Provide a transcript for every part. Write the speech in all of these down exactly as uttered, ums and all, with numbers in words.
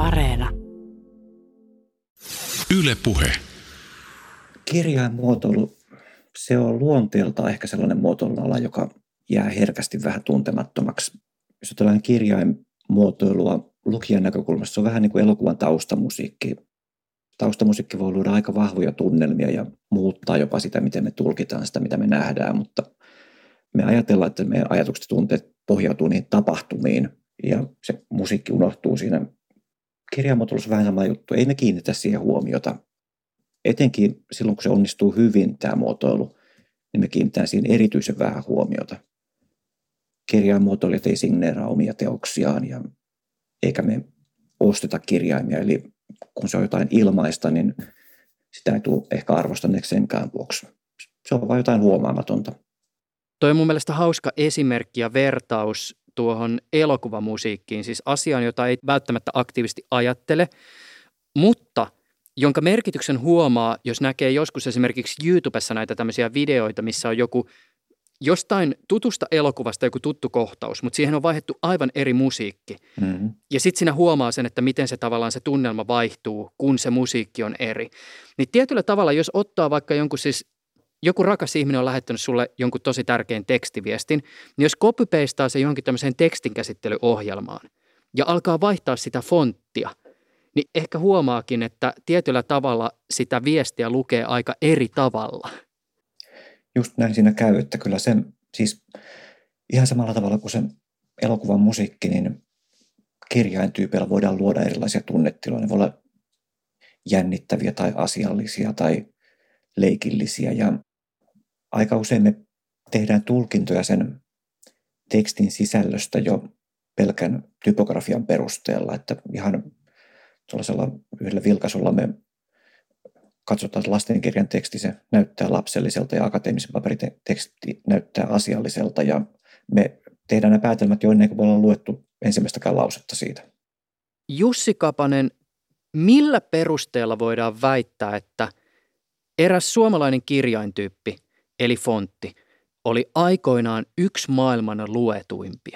Areena. Yle Puhe. Kirjainmuotoilu, se on luonteeltaan ehkä sellainen muotoiluala, joka jää herkästi vähän tuntemattomaksi. Jos ajatellaan kirjainmuotoilua lukijan näkökulmasta, se on vähän niin kuin elokuvan taustamusiikki. Taustamusiikki voi luoda aika vahvoja tunnelmia ja muuttaa jopa sitä, miten me tulkitaan sitä, mitä me nähdään, mutta me ajatellaan, että meidän ajatukset ja tunteet pohjautuu niihin tapahtumiin ja se musiikki unohtuu siinä. Kirjainmuotoilussa on vähän sama juttu. Ei me kiinnitä siihen huomiota. Etenkin silloin, kun se onnistuu hyvin, tämä muotoilu, niin me kiinnitetään siihen erityisen vähän huomiota. Kirjainmuotoilijat ei signeeraa omia teoksiaan, ja eikä me osteta kirjaimia. Eli kun se on jotain ilmaista, niin sitä ei tule ehkä arvostaneeksi senkään vuoksi. Se on vain jotain huomaamatonta. Toi on mun mielestä hauska esimerkki ja vertaus tuohon elokuvamusiikkiin, siis asiaan, jota ei välttämättä aktiivisesti ajattele, mutta jonka merkityksen huomaa, jos näkee joskus esimerkiksi YouTubessa näitä tämmöisiä videoita, missä on joku jostain tutusta elokuvasta joku tuttu kohtaus, mutta siihen on vaihdettu aivan eri musiikki. Mm-hmm. Ja sitten siinä huomaa sen, että miten se tavallaan se tunnelma vaihtuu, kun se musiikki on eri. Niin tietyllä tavalla, jos ottaa vaikka jonkun siis, joku rakas ihminen on lähettänyt sulle jonkun tosi tärkeän tekstiviestin, niin jos copy-pastaa se johonkin tämmöiseen tekstinkäsittelyohjelmaan ja alkaa vaihtaa sitä fonttia, niin ehkä huomaakin, että tietyllä tavalla sitä viestiä lukee aika eri tavalla. Just näin siinä käy, että kyllä sen, siis ihan samalla tavalla kuin sen elokuvan musiikki, niin kirjaintyypeillä voidaan luoda erilaisia tunnetiloja. Ne voi olla jännittäviä tai asiallisia tai leikillisiä. Ja aika usein me tehdään tulkintoja sen tekstin sisällöstä jo pelkän typografian perusteella, että ihan tuollaisella yhdellä vilkaisulla me katsotaan lastenkirjan teksti, se näyttää lapselliselta ja akateemisen paperin teksti näyttää asialliselta ja me tehdään nämä päätelmät jo ennen kuin me ollaan luettu ensimmäistäkään lausetta siitä. Jussi Kapanen, millä perusteella voidaan väittää, että eräs suomalainen kirjaintyyppi, eli fontti, oli aikoinaan yksi maailman luetuimpia?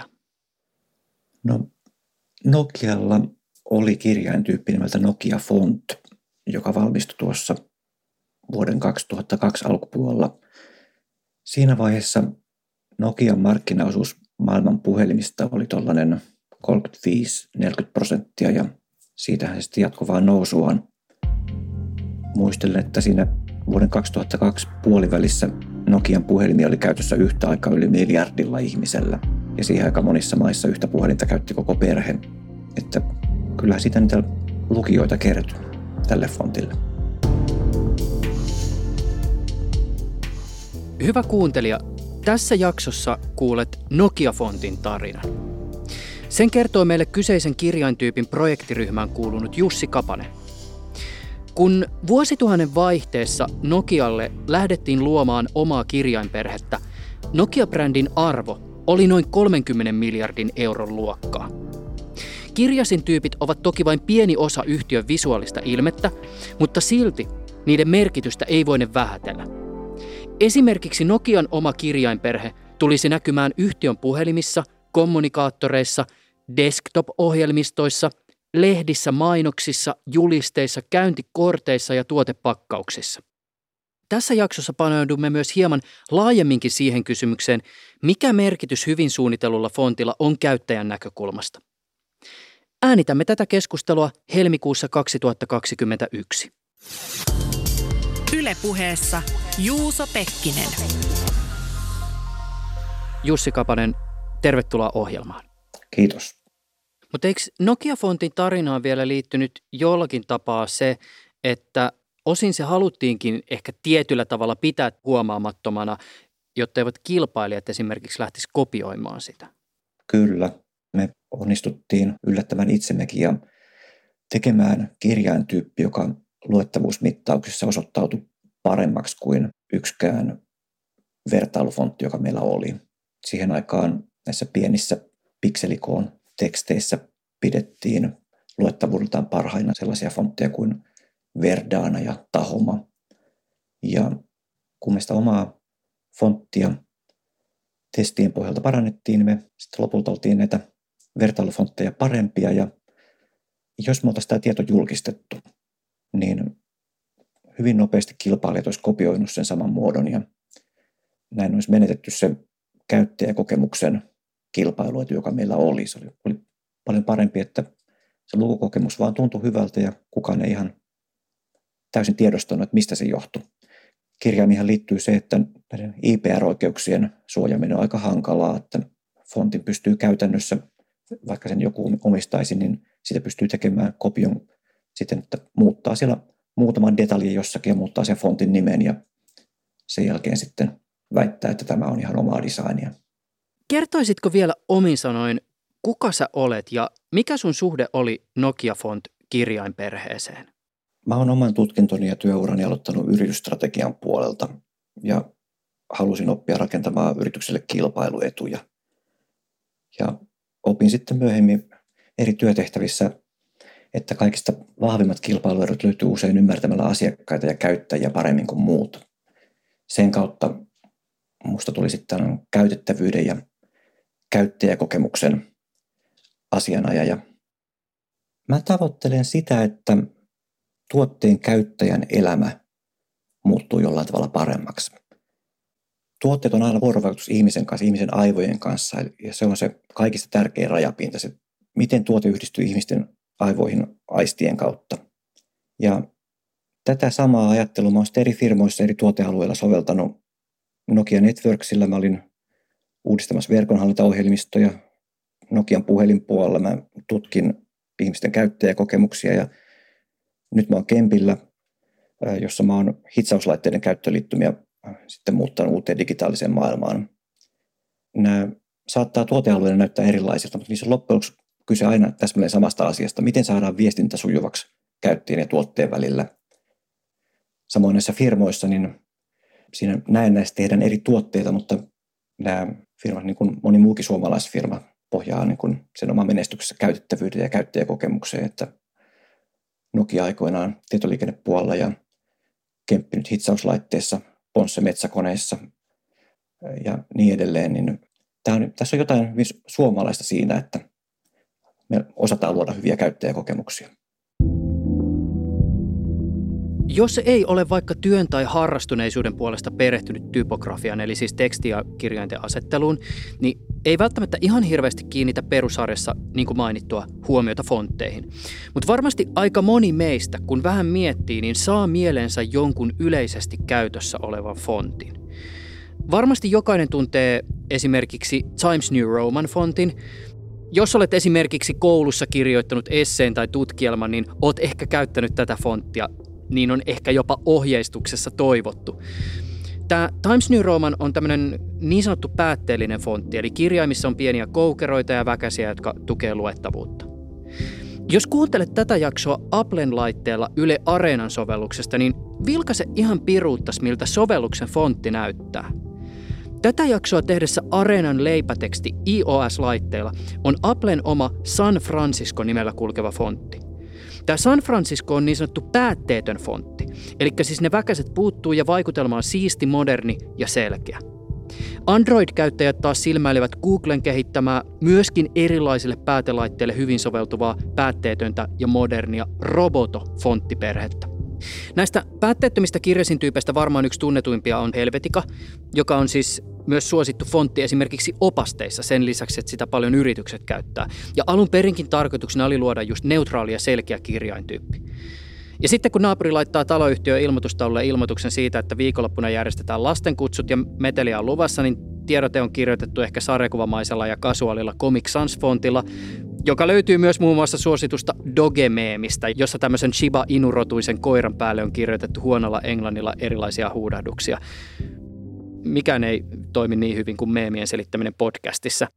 No, Nokialla oli kirjaintyyppi nimeltä Nokia Font, joka valmistui tuossa vuoden kaksituhattakaksi alkupuolella. Siinä vaiheessa Nokian markkinaosuus maailman puhelimista oli tuollainen kolmekymmentäviisi neljäkymmentä prosenttia ja siitähän se sitten jatkoi vaan nousuaan. Muistelen, että siinä vuoden kaksituhattakaksi puolivälissä Nokian puhelimia oli käytössä yhtä aikaa yli miljardilla ihmisellä ja siihen aika monissa maissa yhtä puhelinta käytti koko perhe. Että kyllähän siitä niitä lukijoita kertyi tälle fontille. Hyvä kuuntelija, tässä jaksossa kuulet Nokia-fontin tarinan. Sen kertoo meille kyseisen kirjaintyypin projektiryhmään kuulunut Jussi Kapanen. Kun vuosituhannen vaihteessa Nokialle lähdettiin luomaan omaa kirjainperhettä, Nokia-brändin arvo oli noin kolmenkymmenen miljardin euron luokkaa. Kirjasintyypit ovat toki vain pieni osa yhtiön visuaalista ilmettä, mutta silti niiden merkitystä ei voine vähätellä. Esimerkiksi Nokian oma kirjainperhe tulisi näkymään yhtiön puhelimissa, kommunikaattoreissa, desktop-ohjelmistoissa, lehdissä, mainoksissa, julisteissa, käyntikorteissa ja tuotepakkauksissa. Tässä jaksossa paneudumme myös hieman laajemminkin siihen kysymykseen, mikä merkitys hyvin suunnitellulla fontilla on käyttäjän näkökulmasta. Äänitämme tätä keskustelua helmikuussa kaksituhattakaksikymmentäyksi. Yle Puheessa Juuso Pekkinen. Jussi Kapanen, tervetuloa ohjelmaan. Kiitos. Mutta eikö Nokia-fontin tarinaan vielä liittynyt jollakin tapaa se, että osin se haluttiinkin ehkä tietyllä tavalla pitää huomaamattomana, jotta eivät kilpailijat esimerkiksi lähtisi kopioimaan sitä? Kyllä. Me onnistuttiin yllättämään itsemmekin ja tekemään kirjaintyyppi, joka luettavuusmittauksissa osoittautui paremmaksi kuin yksikään vertailufontti, joka meillä oli. Siihen aikaan näissä pienissä pikselikoon teksteissä pidettiin luettavuudeltaan parhaina sellaisia fontteja kuin Verdana ja Tahoma. Ja kun me sitä omaa fonttia testien pohjalta parannettiin, niin me sitten lopulta oltiin näitä vertailufontteja parempia ja jos me oltaisiin tämä tieto julkistettu, niin hyvin nopeasti kilpailijat olisi kopioinut sen saman muodon ja näin olisi menetetty se käyttäjäkokemuksen kilpailuetu, joka meillä oli. Se oli, oli paljon parempi, että se lukukokemus vaan tuntui hyvältä ja kukaan ei ihan täysin tiedostanut, että mistä se johtui. Kirjaimihan liittyy se, että I P R-oikeuksien suojaaminen on aika hankalaa, että fontin pystyy käytännössä, vaikka sen joku omistaisi, niin sitä pystyy tekemään kopion siten, että muuttaa siellä muutaman detaljin jossakin ja muuttaa sen fontin nimen ja sen jälkeen sitten väittää, että tämä on ihan omaa designia. Kertoisitko vielä omin sanoin, kuka sä olet ja mikä sun suhde oli Nokia Font kirjainperheeseen? Mä oon oman tutkintoni ja työurani aloittanut yritysstrategian puolelta ja halusin oppia rakentamaan yritykselle kilpailuetuja. Ja opin sitten myöhemmin eri työtehtävissä, että kaikista vahvimmat kilpailuedut löytyy usein ymmärtämällä asiakkaita ja käyttäjiä paremmin kuin muut. Sen kautta musta tuli sitten käytettävyyden ja käyttäjäkokemuksen asianajaja. Mä tavoittelen sitä, että tuotteen käyttäjän elämä muuttuu jollain tavalla paremmaksi. Tuotteet on aina vuorovaikutus ihmisen kanssa, ihmisen aivojen kanssa, ja se on se kaikista tärkein rajapinta, se miten tuote yhdistyy ihmisten aivoihin aistien kautta. Ja tätä samaa ajattelua mä olen eri firmoissa eri tuotealueilla soveltanut. Nokia Networksilla mä olin uudistamassa verkonhallintaohjelmistoja. Nokian puhelinpuolella mä tutkin ihmisten käyttäjäkokemuksia ja nyt mä oon Kempillä, jossa mä oon hitsauslaitteiden käyttöliittymiä sitten muuttanut uuteen digitaaliseen maailmaan. Nämä saattaa tuotealueena näyttää erilaisilta, mutta niissä on loppujen lopuksi kyse aina täsmälleen samasta asiasta. Miten saadaan viestintä sujuvaksi käyttäjän ja tuotteen välillä? Samoin näissä firmoissa, niin siinä näennäisesti tehdään eri tuotteita, mutta nämä firmat, niin kuin moni muukin suomalaisfirma, pohjaa niin kuin sen oman menestyksessä käytettävyyden ja käyttäjäkokemukseen, että Nokia aikoinaan tietoliikennepuolella ja Kemppi nyt hitsauslaitteessa, Ponsse metsäkoneissa ja niin edelleen, niin tämä on, tässä on jotain hyvin suomalaista siinä, että me osataan luoda hyviä käyttäjäkokemuksia. Jos ei ole vaikka työn tai harrastuneisuuden puolesta perehtynyt typografiaan, eli siis teksti- ja kirjainten asetteluun, niin ei välttämättä ihan hirveästi kiinnitä perusarjessa, niin kuin mainittua, huomiota fontteihin. Mutta varmasti aika moni meistä, kun vähän miettii, niin saa mieleensä jonkun yleisesti käytössä olevan fontin. Varmasti jokainen tuntee esimerkiksi Times New Roman fontin. Jos olet esimerkiksi koulussa kirjoittanut esseen tai tutkielman, niin olet ehkä käyttänyt tätä fonttia. Niin on ehkä jopa ohjeistuksessa toivottu. Tämä Times New Roman on tämmöinen niin sanottu päätteellinen fontti, eli kirjaimissa on pieniä koukeroita ja väkäsiä, jotka tukee luettavuutta. Jos kuuntelet tätä jaksoa Applen laitteella Yle Areenan sovelluksesta, niin vilkaise ihan piruuttas, miltä sovelluksen fontti näyttää. Tätä jaksoa tehdessä Areenan leipäteksti iOS-laitteilla on Applen oma San Francisco nimellä kulkeva fontti. Tämä San Francisco on niin sanottu päätteetön fontti, eli siis ne väkäset puuttuu ja vaikutelma on siisti, moderni ja selkeä. Android-käyttäjät taas silmäilevät Googlen kehittämää myöskin erilaisille päätelaitteille hyvin soveltuvaa päätteetöntä ja modernia Roboto-fonttiperhettä. Näistä päätteettömistä kirjasintyypeistä varmaan yksi tunnetuimpia on Helvetica, joka on siis myös suosittu fontti esimerkiksi opasteissa sen lisäksi, että sitä paljon yritykset käyttää. Ja alun perinkin tarkoituksena oli luoda just neutraali ja selkeä kirjaintyyppi. Ja sitten kun naapuri laittaa taloyhtiön ilmoitustaululle ilmoituksen siitä, että viikonloppuna järjestetään lastenkutsut ja meteliä on luvassa, niin tiedote on kirjoitettu ehkä sarjakuvamaisella ja kasuaalilla Comic Sans-fontilla, joka löytyy myös muun muassa suositusta Doge-meemistä, jossa tämmöisen Shiba Inu-rotuisen koiran päälle on kirjoitettu huonolla englannilla erilaisia huudahduksia. Mikään ei toimi niin hyvin kuin meemien selittäminen podcastissa.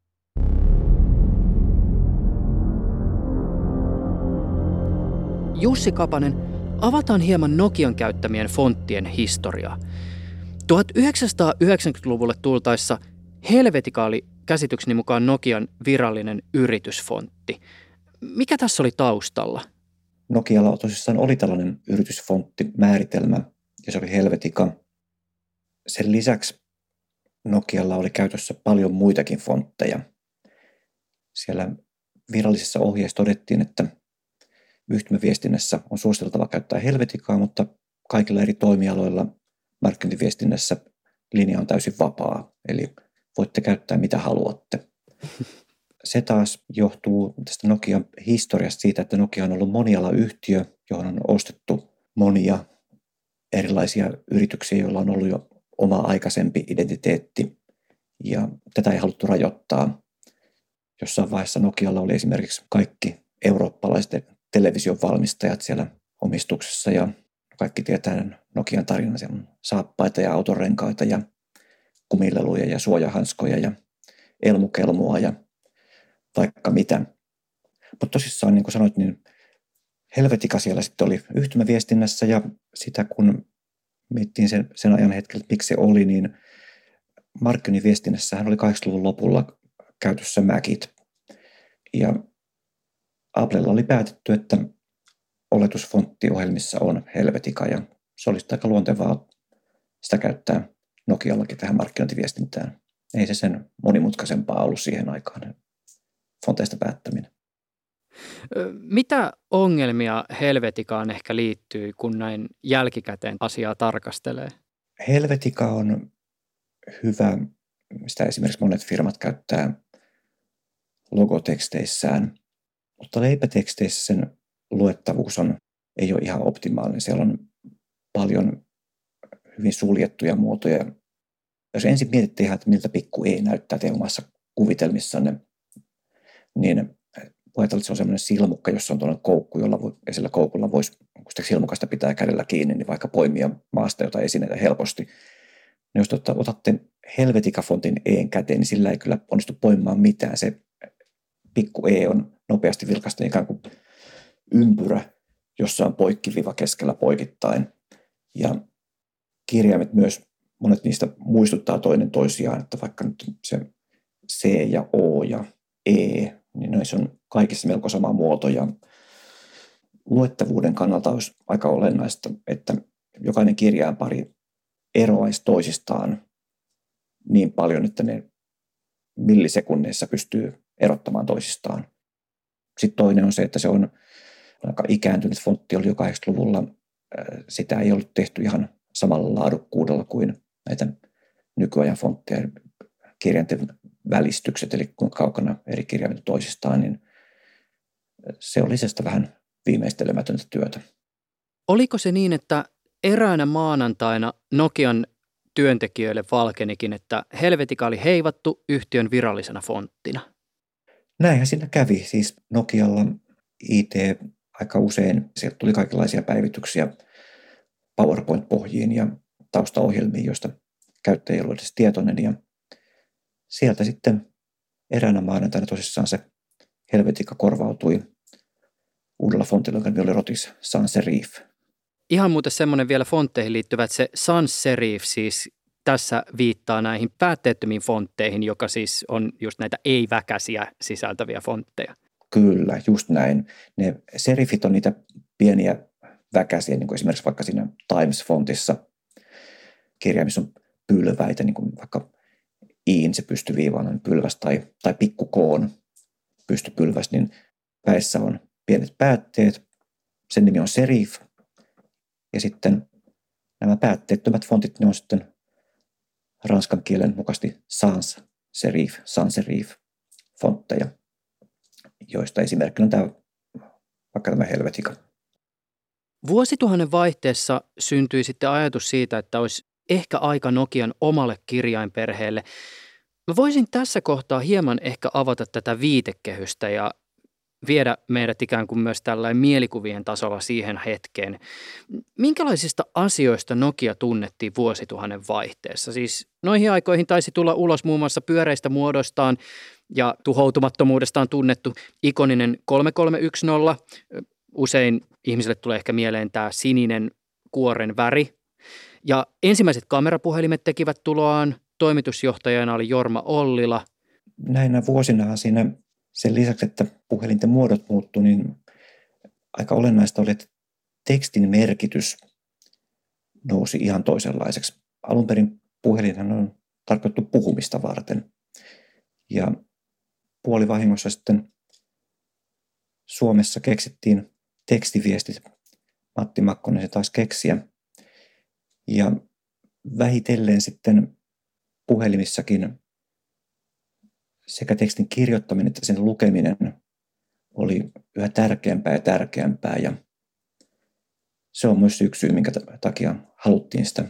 Jussi Kapanen, avataan hieman Nokian käyttämien fonttien historiaa. tuhatyhdeksänsataayhdeksänkymmentäluvulle tultaessa Helvetica oli käsitykseni mukaan Nokian virallinen yritysfontti. Mikä tässä oli taustalla? Nokialla tosissaan oli tällainen yritysfonttimääritelmä, ja se oli Helvetica. Sen lisäksi Nokialla oli käytössä paljon muitakin fontteja. Siellä virallisissa ohjeissa todettiin, että yhtymäviestinnässä on suositeltava käyttää Helvetikaa, mutta kaikilla eri toimialoilla markkinointiviestinnässä linja on täysin vapaa, eli voitte käyttää mitä haluatte. Se taas johtuu tästä Nokian historiasta siitä, että Nokia on ollut monialayhtiö, johon on ostettu monia erilaisia yrityksiä, joilla on ollut jo oma aikaisempi identiteetti, ja tätä ei haluttu rajoittaa. Jossain vaiheessa Nokialla oli esimerkiksi kaikki eurooppalaiset television valmistajat siellä omistuksessa, ja kaikki tietää Nokian tarina, siellä on saappaita ja autorenkaita ja kumileluja ja suojahanskoja ja elmukelmua ja vaikka mitä. Mutta tosissaan, niin kuin sanoit, niin Helvetica siellä sitten oli yhtymäviestinnässä, ja sitä kun miettiin sen, sen ajan hetkellä, että miksi se oli, niin markkinointiviestinnässähän oli kahdeksankymmentäluvun lopulla käytössä Macit. Ja Applella oli päätetty, että oletusfonttiohjelmissa on Helvetica, ja se olisi aika luontevaa sitä käyttää Nokiallakin tähän markkinointiviestintään. Ei se sen monimutkaisempaa ollut siihen aikaan, fonteista päättäminen. Mitä ongelmia Helveticaan ehkä liittyy, kun näin jälkikäteen asiaa tarkastelee? Helvetica on hyvä, sitä esimerkiksi monet firmat käyttää logoteksteissään, mutta leipäteksteissä sen luettavuus on, ei ole ihan optimaalinen. Siellä on paljon hyvin suljettuja muotoja. Jos ensin mietitte ihan, että miltä pikku E näyttää teidän omassa kuvitelmissanne, niin ajatellaan, että se on sellainen silmukka, jossa on tuollainen koukku, jolla voi, ja sillä koukulla voisi, kun sitä silmukasta pitää kädellä kiinni, niin vaikka poimia maasta jotain esineitä helposti. No jos otatte, otatte Helvetica-fontin E:n käteen, niin sillä ei kyllä onnistu poimaan mitään. Se pikku E on nopeasti vilkaista ikään kuin ympyrä, jossa on poikkiviiva keskellä poikittain. Ja kirjaimet myös, monet niistä muistuttaa toinen toisiaan, että vaikka nyt se C ja O ja E, niin noissa on kaikissa melko sama muoto, ja luettavuuden kannalta olisi aika olennaista, että jokainen kirjainpari eroaisi toisistaan niin paljon, että ne millisekunneissa pystyy erottamaan toisistaan. Sitten toinen on se, että se on aika ikääntynyt fontti, oli jo kahdeksankymmentäluvulla. Sitä ei ollut tehty ihan samalla laadukkuudella kuin näitä nykyajan fontteja. Kirjainten välistykset, eli kuinka kaukana eri kirjaimet toisistaan, niin se oli lisästä vähän viimeistelemätöntä työtä. Oliko se niin, että eräänä maanantaina Nokian työntekijöille valkenikin, että Helvetica oli heivattu yhtiön virallisena fonttina? Näinhän siinä kävi. Siis Nokialla I T aika usein, sieltä tuli kaikenlaisia päivityksiä PowerPoint-pohjiin ja taustaohjelmiin, joista käyttäjä ei ollut edes tietoinen, ja sieltä sitten eräänä maanantaina tosissaan se Helvetica korvautui uudella fontilla, joka oli Rotis sans serif. Ihan muuten semmoinen vielä fontteihin liittyvä, että se sans serif siis tässä viittaa näihin päätteettömiin fontteihin, joka siis on just näitä ei-väkäsiä sisältäviä fontteja. Kyllä, just näin. Ne serifit on niitä pieniä väkäsiä, niin kuin esimerkiksi vaikka siinä Times-fontissa kirjaimissa on pylväitä, niin kuin vaikka Iin se pystyviiva on pylväs tai, tai pikku Koon pystypylväs, niin päissä on pienet päätteet. Sen nimi on serif. Ja sitten nämä päätteettömät fontit, ne on sitten ranskan kielen mukaisesti sans serif, sans serif fontteja, joista esimerkkinä on tämä, vaikka tämä Helvetica. Vuosituhannen vaihteessa syntyi sitten ajatus siitä, että olisi ehkä aika Nokian omalle kirjainperheelle. Mä voisin tässä kohtaa hieman ehkä avata tätä viitekehystä ja viedä meidät ikään kuin myös tällainen mielikuvien tasolla siihen hetkeen. Minkälaisista asioista Nokia tunnettiin vuosituhannen vaihteessa? Siis noihin aikoihin taisi tulla ulos muun muassa pyöreistä muodostaan ja tuhoutumattomuudestaan tunnettu ikoninen kolme kolme yksi nolla. Usein ihmisille tulee ehkä mieleen tämä sininen kuoren väri. Ja ensimmäiset kamerapuhelimet tekivät tuloaan. Toimitusjohtajana oli Jorma Ollila. Näinä vuosina siinä sen lisäksi, että puhelinten muodot muuttui, niin aika olennaista oli, että tekstin merkitys nousi ihan toisenlaiseksi. Alun perin puhelinhan on tarkoitettu puhumista varten. Ja puolivahingossa sitten Suomessa keksittiin tekstiviestit. Matti Makkonen se taisi keksiä. Ja vähitellen sitten puhelimissakin sekä tekstin kirjoittaminen että sen lukeminen oli yhä tärkeämpää ja tärkeämpää. Ja se on myös yksi syy, minkä takia haluttiin sitä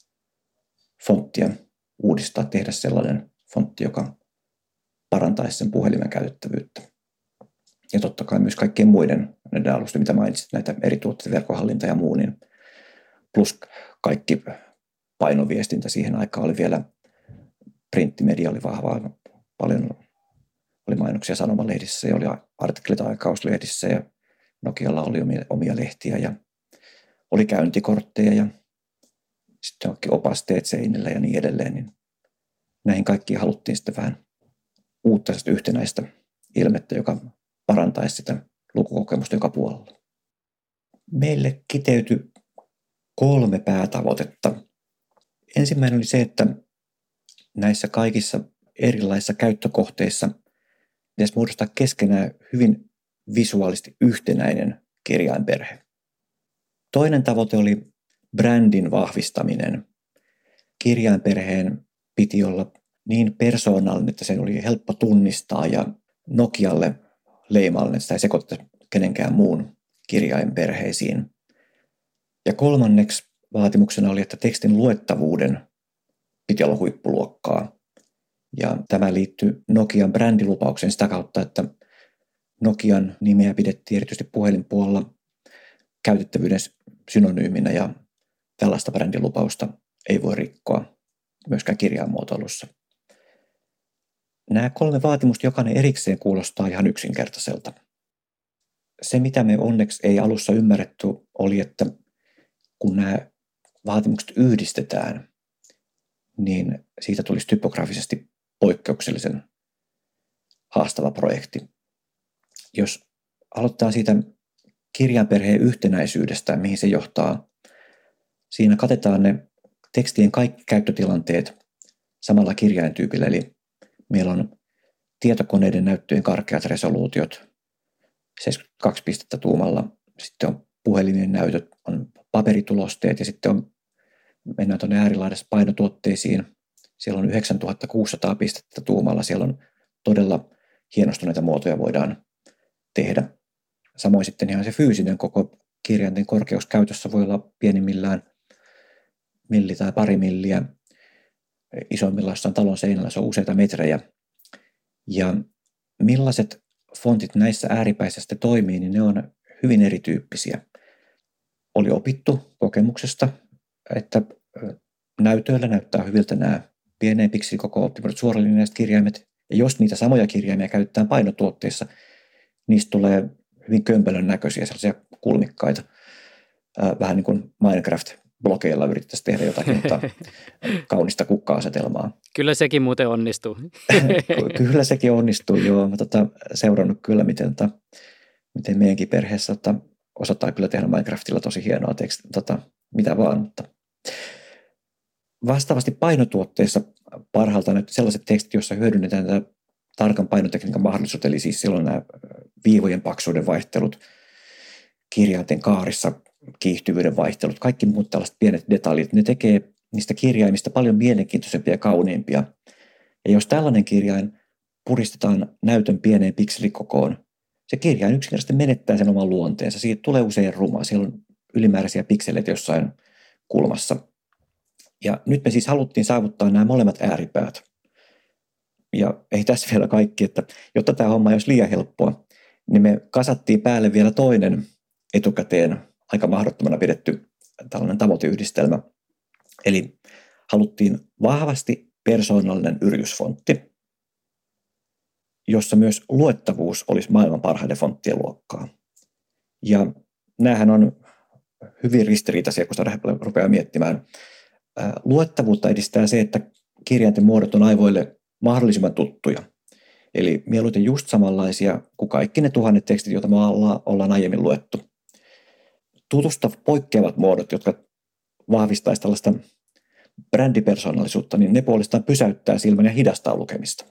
fonttia uudistaa, tehdä sellainen fontti, joka parantaisi sen puhelimen käytettävyyttä. Ja totta kai myös kaikkien muiden näiden alusten, mitä mainitsit, näitä eri tuotteita, verkkohallinta ja muu, niin plus kaikki painoviestintä siihen aikaan oli vielä, printtimedia oli vahvaa, paljon oli mainoksia sanomalehdissä ja oli artikkelit aikakauslehdissä ja Nokialla oli omia, omia lehtiä ja oli käyntikortteja ja sitten onkin opasteet seinillä ja niin edelleen. Niin näihin kaikkiin haluttiin sitten vähän uutta yhtenäistä ilmettä, joka parantaisi sitä lukukokemusta joka puolella. Meille kiteytyi kolme päätavoitetta. Ensimmäinen oli se, että näissä kaikissa erilaisissa käyttökohteissa pitäisi muodostaa keskenään hyvin visuaalisesti yhtenäinen kirjainperhe. Toinen tavoite oli brändin vahvistaminen. Kirjainperheen piti olla niin persoonallinen, että sen oli helppo tunnistaa ja Nokialle leimallinen, että sitä ei sekoiteta kenenkään muun kirjainperheisiin. Ja kolmanneksi vaatimuksena oli, että tekstin luettavuuden piti olla huippuluokkaa. Ja tämä liittyy Nokian brändilupaukseen sitä kautta, että Nokian nimeä pidettiin erityisesti puhelinpuolella käytettävyyden synonyyminä ja tällaista brändilupausta ei voi rikkoa myöskään kirjainmuotoilussa. Nämä kolme vaatimusta jokainen erikseen kuulostaa ihan yksinkertaiselta. Se, mitä me onneksi ei alussa ymmärretty, oli, että kun nämä vaatimukset yhdistetään, niin siitä tulisi typografisesti poikkeuksellisen haastava projekti. Jos aloittaa siitä kirjainperheen yhtenäisyydestä, mihin se johtaa, siinä katetaan ne tekstien kaikki käyttötilanteet samalla kirjaintyypillä, eli meillä on tietokoneiden näyttöjen karkeat resoluutiot, seitsemänkymmentäkaksi pistettä tuumalla, sitten on puhelimien näytöt, on paperitulosteet ja sitten on, mennään tuonne äärilaidassa painotuotteisiin, siellä on yhdeksäntuhattakuusisataa pistettä tuumalla, siellä on todella hienostuneita muotoja voidaan tehdä. Samoin sitten ihan se fyysinen koko kirjainten korkeus käytössä voi olla pienimmillään milli tai pari milliä. Isoimmillaan jossain talon seinällä se on useita metrejä. Ja millaiset fontit näissä ääripäissä sitten toimii, niin ne on hyvin erityyppisiä. Oli opittu kokemuksesta, että näytöillä näyttää hyviltä nämä pieneen pikselikoko optimoidut suoralinjaiset kirjaimet. Ja jos niitä samoja kirjaimia käytetään painotuotteissa, niistä tulee hyvin kömpelön näköisiä, sellaisia kulmikkaita. Vähän niin kuin Minecraft-blogeilla yrittäisi tehdä jotakin mutta kaunista kukka-asetelmaa. Kyllä sekin muuten onnistuu. Kyllä sekin onnistuu, joo. Mä tota, seurannut kyllä, miten, tota, miten meidänkin perheessä tota, osataan kyllä tehdä Minecraftilla tosi hienoa tekstiä, tota, mitä vaan. Mutta vastaavasti painotuotteissa parhaalta näyttää sellaiset tekstit, joissa hyödynnetään tätä tarkan painotekniikan mahdollisuutta, eli siis silloin nämä viivojen paksuuden vaihtelut, kirjainten kaarissa kiihtyvyyden vaihtelut, kaikki muut tällaiset pienet detaljit, ne tekee niistä kirjaimista paljon mielenkiintoisempia ja kauniimpia. Ja jos tällainen kirjain puristetaan näytön pieneen pikselikokoon, se kirjain yksinkertaisesti menettää sen oman luonteensa. Siitä tulee usein ruma, siellä on ylimääräisiä pikseleitä jossain kulmassa. Ja nyt me siis haluttiin saavuttaa nämä molemmat ääripäät. Ja ei tässä vielä kaikki, että jotta tämä homma ei olisi liian helppoa, niin me kasattiin päälle vielä toinen etukäteen aika mahdottomana pidetty tällainen tavoiteyhdistelmä. Eli haluttiin vahvasti persoonallinen yritysfontti, jossa myös luettavuus olisi maailman parhaiden fonttien luokkaa. Ja näähän on hyvin ristiriitaisia, kun sitä rupeaa miettimään. Luettavuutta edistää se, että kirjainten muodot on aivoille mahdollisimman tuttuja. Eli mieluiten just samanlaisia kuin kaikki ne tuhannet tekstit, joita me ollaan aiemmin luettu. Tutusta poikkeavat muodot, jotka vahvistaisivat tällaista brändipersonaalisuutta, niin ne puolestaan pysäyttää silmän ja hidastaa lukemista.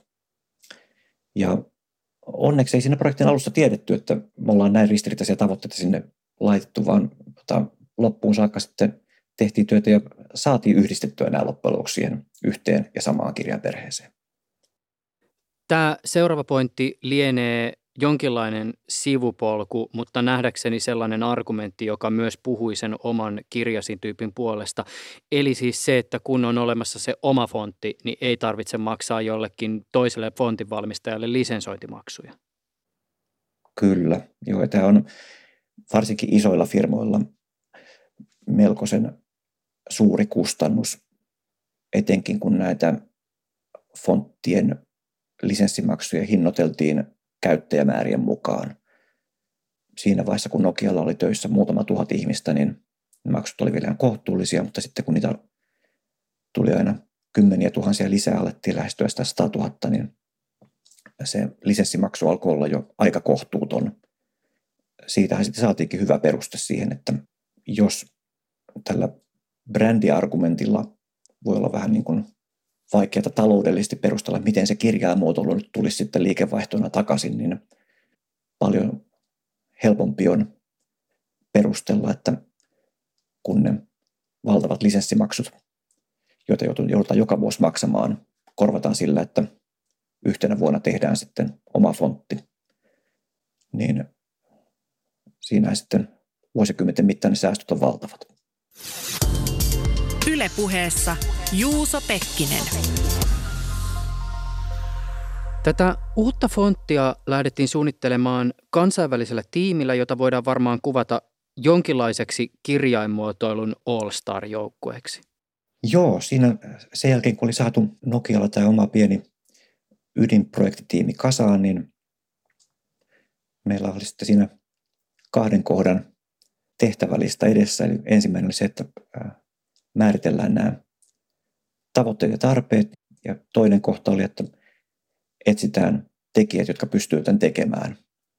Ja onneksi ei siinä projektin alussa tiedetty, että me ollaan näin ristiriitaisia tavoitteita sinne laitettu, vaan tota, loppuun saakka sitten tehtiin työtä ja saatiin yhdistettyä nämä loppujen lopuksi siihen yhteen ja samaan kirjaperheeseen. Tämä seuraava pointti lienee jonkinlainen sivupolku, mutta nähdäkseni sellainen argumentti, joka myös puhui sen oman kirjasintyypin puolesta. Eli siis se, että kun on olemassa se oma fontti, niin ei tarvitse maksaa jollekin toiselle fontin valmistajalle lisensointimaksuja. Kyllä, joo, tämä on varsinkin isoilla firmoilla melkoisen suuri kustannus, etenkin kun näitä fonttien lisenssimaksuja hinnoiteltiin käyttäjämäärien mukaan. Siinä vaiheessa, kun Nokialla oli töissä muutama tuhat ihmistä, niin maksut oli vielä kohtuullisia, mutta sitten kun niitä tuli aina kymmeniä tuhansia lisää, alettiin lähestyä sitä sata tuhatta, niin se lisenssimaksu alkoi olla jo aika kohtuuton. Siitähän sitten saatiinkin hyvä peruste siihen, että jos tällä brändiargumentilla voi olla vähän niin kuin vaikeaa taloudellisesti perustella, miten se kirjamuotoilu nyt tulisi sitten liikevaihtona takaisin, niin paljon helpompi on perustella, että kun ne valtavat lisenssimaksut, joita joudutaan joka vuosi maksamaan, korvataan sillä, että yhtenä vuonna tehdään sitten oma fontti, niin siinä sitten vuosikymmenten mittainen säästöt on valtavat. Yle Puheessa Juuso Pekkinen. Tätä uutta fonttia lähdettiin suunnittelemaan kansainvälisellä tiimillä, jota voidaan varmaan kuvata jonkinlaiseksi kirjainmuotoilun all-star-joukkueeksi. Joo, siinä sen jälkeen kun oli saatu Nokialla tämä oma pieni ydinprojektitiimi kasaan, niin meillä oli sitten siinä kahden kohdan tehtävälista edessä. Eli ensimmäinen oli se, että määritellään nämä tavoitteet ja tarpeet, ja toinen kohta oli, että etsitään tekijät, jotka pystyvät tämän tekemään.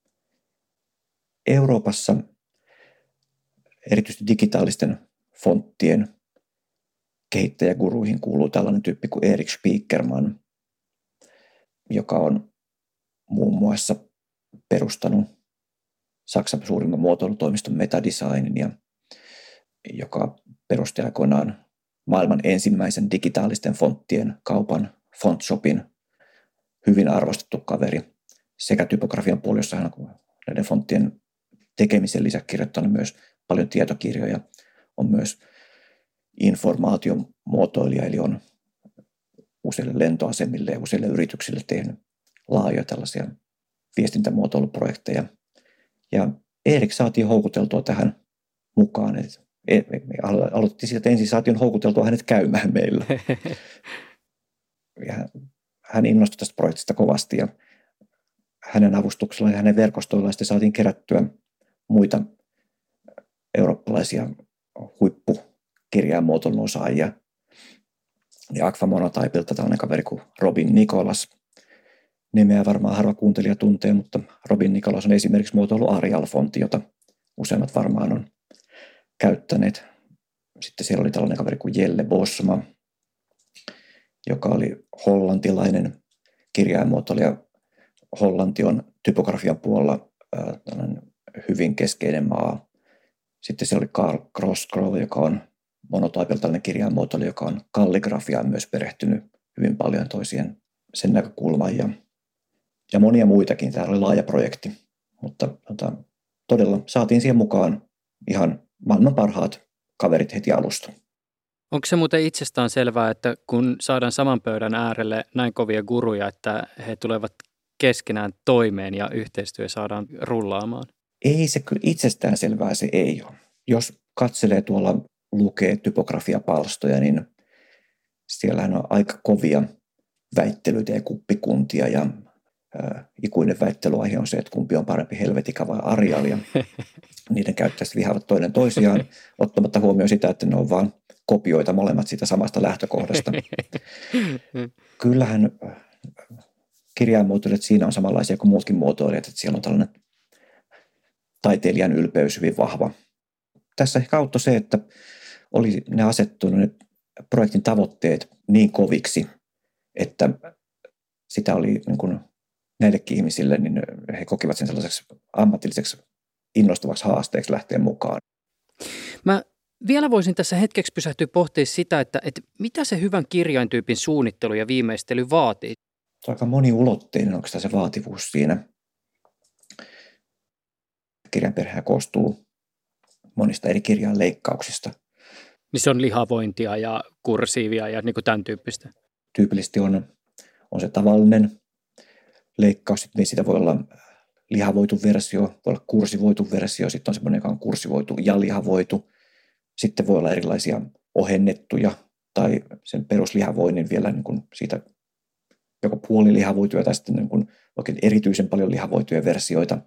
Euroopassa erityisesti digitaalisten fonttien kehittäjäguruihin kuuluu tällainen tyyppi kuin Erik Spiekermann, joka on muun muassa perustanut Saksan suurimman muotoilutoimiston Metadesignin ja joka perusti aikoinaan maailman ensimmäisen digitaalisten fonttien kaupan Fontshopin, hyvin arvostettu kaveri sekä typografian puolella, jossa hän on näiden fonttien tekemisen lisäksi kirjoittanut myös paljon tietokirjoja, on myös informaatiomuotoilija, eli on useille lentoasemille ja useille yrityksille tehnyt laajoja tällaisia viestintämuotoiluprojekteja. Ja Erik saatiin houkuteltua tähän mukaan. Me aloitettiin siitä, että ensin saatiin houkuteltua hänet käymään meillä. Ja hän innostui tästä projektista kovasti ja hänen avustuksellaan ja hänen verkostoillaan sitten saatiin kerättyä muita eurooppalaisia huippukirjainmuotoilun osaajia. Ja Agfa Monotypelta tällainen kaveri kuin Robin Nicholas. Nimeä varmaan harva kuuntelija tuntee, mutta Robin Nicholas on esimerkiksi muotoillut Arial-fontti, jota useimmat varmaan on käyttäneet. Sitten siellä oli tällainen kaveri kuin Jelle Bosma, joka oli hollantilainen kirjainmuotoilija. Hollanti on typografian puolella äh, hyvin keskeinen maa. Sitten siellä oli Carl Crossgrove, joka on Monotypelta tällainen kirjainmuotoilija, joka on kalligrafiaan myös perehtynyt hyvin paljon toisien sen näkökulman ja, ja monia muitakin. Tämä oli laaja projekti, mutta tota, todella saatiin siihen mukaan ihan maailman parhaat kaverit heti alusta. Onko se muuten itsestään selvää, että kun saadaan saman pöydän äärelle näin kovia guruja, että he tulevat keskenään toimeen ja yhteistyö saadaan rullaamaan? Ei se kyllä itsestään selvää se ei ole. Jos katselee tuolla lukee typografiapalstoja, niin siellähän on aika kovia väittelyitä ja kuppikuntia ja ää, ikuinen väittelyaihe on se, että kumpi on parempi, Helvetica vai Arial, ja niiden käyttäjät vihaavat toinen toisiaan ottamatta huomioon sitä, että ne on vaan kopioita molemmat siitä samasta lähtökohdasta. Kyllähän kirjainmuotoilijat siinä on samanlaisia kuin muutkin muotoilijat, että siellä on tällainen taiteilijan ylpeys hyvin vahva. Tässä ehkä auttoi se, että oli ne asettunut ne projektin tavoitteet niin koviksi, että sitä oli niin kuin näillekin ihmisille, niin he kokivat sen sellaiseksi ammatilliseksi innostavaksi haasteeksi lähteä mukaan. Mä vielä voisin tässä hetkeksi pysähtyä pohtimaan sitä, että, että mitä se hyvän kirjaintyypin suunnittelu ja viimeistely vaatii. Se on aika moniulotteinen oikeastaan se vaativuus siinä. Kirjanperhe koostuu monista eri kirjan leikkauksista. Niin se on lihavointia ja kursiivia ja niin kuin tämän tyyppistä. Tyypillisesti on, on se tavallinen leikkaus. Sitten siitä voi olla lihavoitu versio, voi olla kursivoitu versio, sitten on semmoinen, joka on kursivoitu ja lihavoitu. Sitten voi olla erilaisia ohennettuja tai sen peruslihavoinnin vielä niin kuin siitä joko puolilihavoituja tai sitten niin kuin oikein erityisen paljon lihavoituja versioita.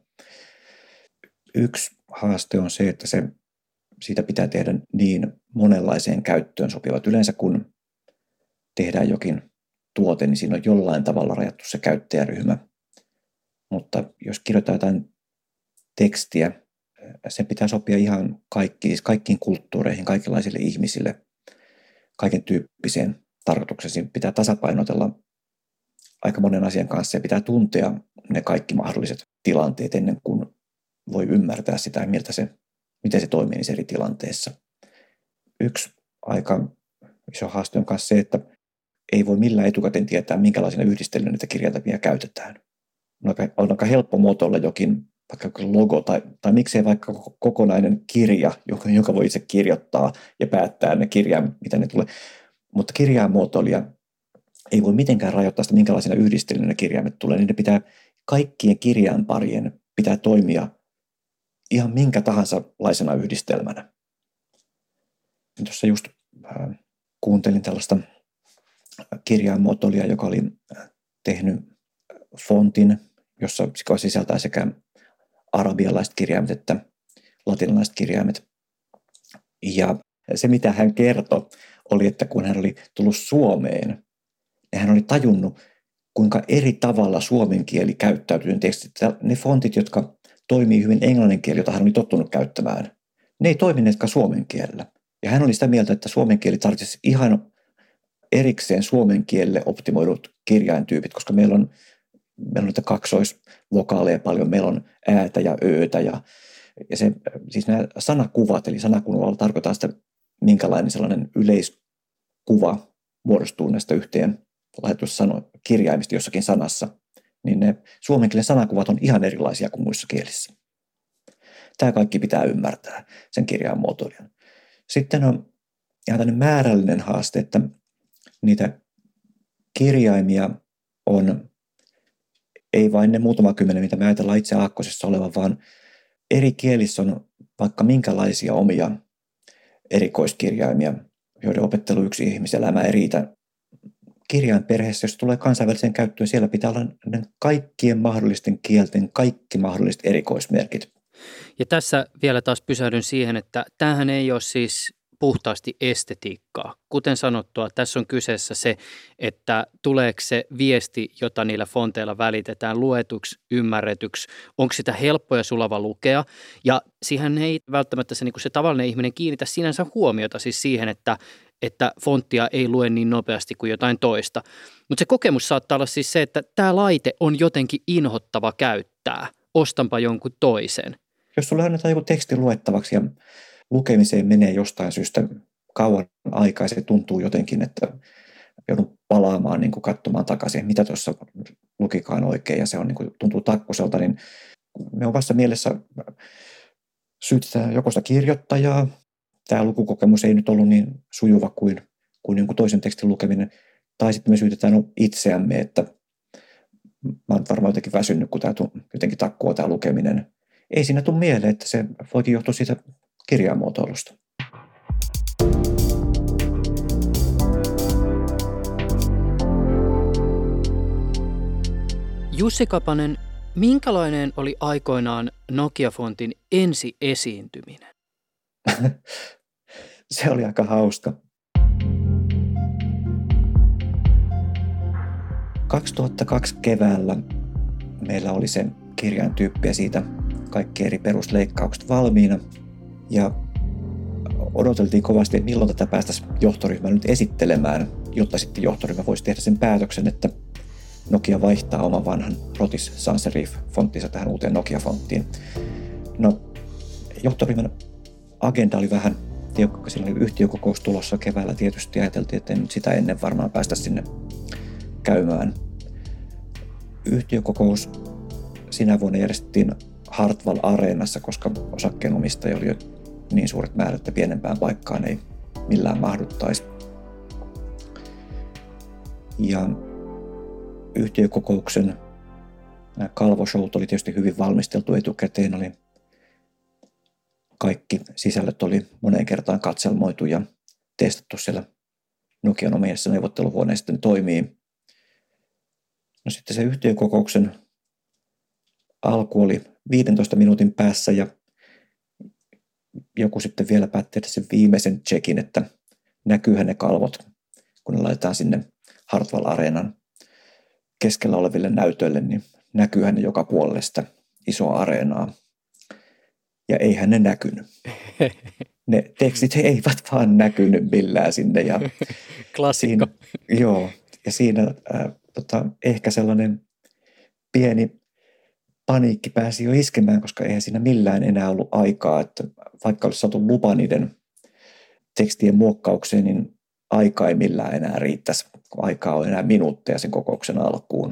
Yksi haaste on se, että se, siitä pitää tehdä niin monenlaiseen käyttöön sopivat. Yleensä kun tehdään jokin tuote, niin siinä on jollain tavalla rajattu se käyttäjäryhmä. Mutta jos kirjoitetaan jotain tekstiä, sen pitää sopia ihan kaikkiin, kaikkiin kulttuureihin, kaikenlaisille ihmisille, kaiken tyyppiseen tarkoitukseen. Siinä pitää tasapainotella aika monen asian kanssa ja pitää tuntea ne kaikki mahdolliset tilanteet ennen kuin voi ymmärtää sitä, miltä se, miten se toimii niissä eri tilanteissa. Yksi aika iso haaste on myös se, että ei voi millään etukäteen tietää, minkälaisina yhdistelmillä niitä kirjaimia käytetään. On aika, on aika helppo muotoilla jokin vaikka logo tai, tai miksei vaikka kokonainen kirja, joka, joka voi itse kirjoittaa ja päättää ne kirjaimet, mitä ne tulee. Mutta kirjainmuotoilija ei voi mitenkään rajoittaa sitä, minkälaisina yhdistelmillä ne kirjaimet tulee. Niin ne pitää, kaikkien kirjainparien pitää toimia ihan minkä tahansa laisena yhdistelmänä. Tuossa just äh, kuuntelin tällaista kirjainmuotoilijaa, joka oli tehnyt fontin, jossa sisältää sekä arabialaiset kirjaimet että latinalaiset kirjaimet. Ja se, mitä hän kertoi, oli, että kun hän oli tullut Suomeen, niin hän oli tajunnut, kuinka eri tavalla suomen kieli käyttäytyy tekstit. Ne fontit, jotka toimii hyvin englannin kieli, jota hän oli tottunut käyttämään, ne ei toimineetkaan suomen kielellä. Ja hän oli sitä mieltä, että suomen kieli tarvitsisi ihan erikseen suomen kielelle optimoidut kirjaintyypit, koska meillä on, meillä on niitä kaksoisvokaaleja paljon, meillä on äätä ja öötä ja, ja se, siis nämä sanakuvat, eli sanakuvalla tarkoittaa sitä, minkälainen sellainen yleiskuva muodostuu näistä yhteen laitetuista kirjaimista jossakin sanassa, niin ne suomen kielen sanakuvat on ihan erilaisia kuin muissa kielissä. Tämä kaikki pitää ymmärtää sen kirjain muotoilijan. Sitten on ihan tämmöinen määrällinen haaste, että niitä kirjaimia on ei vain ne muutama kymmenen, mitä me ajatellaan itse aakkosessa olevan, vaan eri kielissä on vaikka minkälaisia omia erikoiskirjaimia, joiden opettelu yksi ihmiselämä ei riitä. Kirjainperheessä, jos tulee kansainväliseen käyttöön, siellä pitää olla kaikkien mahdollisten kielten kaikki mahdolliset erikoismerkit. Ja tässä vielä taas pysähdyn siihen, että tämähän ei ole siis puhtaasti estetiikkaa. Kuten sanottua, tässä on kyseessä se, että tuleeko se viesti, jota niillä fonteilla välitetään, luetuksi, ymmärretyksi, onko sitä helppo ja sulava lukea. Ja siihen ei välttämättä se, niin kuin se tavallinen ihminen kiinnitä sinänsä huomiota siis siihen, että, että fonttia ei lue niin nopeasti kuin jotain toista. Mutta se kokemus saattaa olla siis se, että tämä laite on jotenkin inhottava käyttää. Ostanpa jonkun toisen. Jos sulla annetaan joku teksti luettavaksi ja lukemiseen menee jostain syystä kauan aikaa, se tuntuu jotenkin, että joudun palaamaan, niin kuin katsomaan takaisin, mitä tuossa lukikaan oikein, ja se on, niin kuin, tuntuu takkuselta, niin me on vasta mielessä syytetään joko sitä kirjoittajaa, tämä lukukokemus ei nyt ollut niin sujuva kuin, kuin jonkun toisen tekstin lukeminen, tai sitten me syytetään itseämme, että mä oon varmaan jotenkin väsynyt, kun tämä jotenkin takkua tämä lukeminen. Ei siinä tule mieleen, että se voikin johtua siitä kirjainmuotoilusta. Jussi Kapanen, minkälainen oli aikoinaan Nokia-fontin ensi-esiintyminen? Se oli aika hauska. kaksituhattakaksi keväällä meillä oli se kirjaintyyppi ja siitä kaikki eri perusleikkaukset valmiina. Ja odoteltiin kovasti, että milloin tätä päästäisiin johtoryhmään nyt esittelemään, jotta sitten johtoryhmä voisi tehdä sen päätöksen, että Nokia vaihtaa oman vanhan Rotis Sans Serif -fonttinsa tähän uuteen Nokia-fonttiin. No, johtoryhmän agenda oli vähän tiukka, sillä oli yhtiökokous tulossa keväällä tietysti. Ajateltiin, että ei nyt sitä ennen varmaan päästä sinne käymään. Yhtiökokous sinä vuonna järjestettiin Hartwall Areenassa, koska osakkeenomistaja oli jo niin suuret määrät, että pienempään paikkaan ei millään mahduttaisi. Ja yhtiökokouksen kalvoshowt oli tietysti hyvin valmisteltu etukäteen. Oli kaikki sisällöt oli moneen kertaan katselmoitu ja testattu siellä Nokian omissa neuvotteluhuoneissa, ne toimii. No sitten se yhtiökokouksen alku oli viidentoista minuutin päässä ja joku sitten vielä päätti tehdä sen viimeisen checkin, että näkyyhän ne kalvot, kun ne laitetaan sinne Hartwall Areenan keskellä oleville näytöille, niin näkyyhän ne joka puolelle sitä isoa areenaa. Ja eihän ne näkynyt. Ne tekstit eivät vaan näkynyt millään sinne. Ja klassikko. Siinä, joo, ja siinä äh, tota, ehkä sellainen pieni paniikki pääsi jo iskemään, koska eihän siinä millään enää ollut aikaa, että vaikka olisi saatu lupa niiden tekstien muokkaukseen, niin aika ei millään enää riittäisi, kun aikaa on enää minuutteja sen kokouksen alkuun.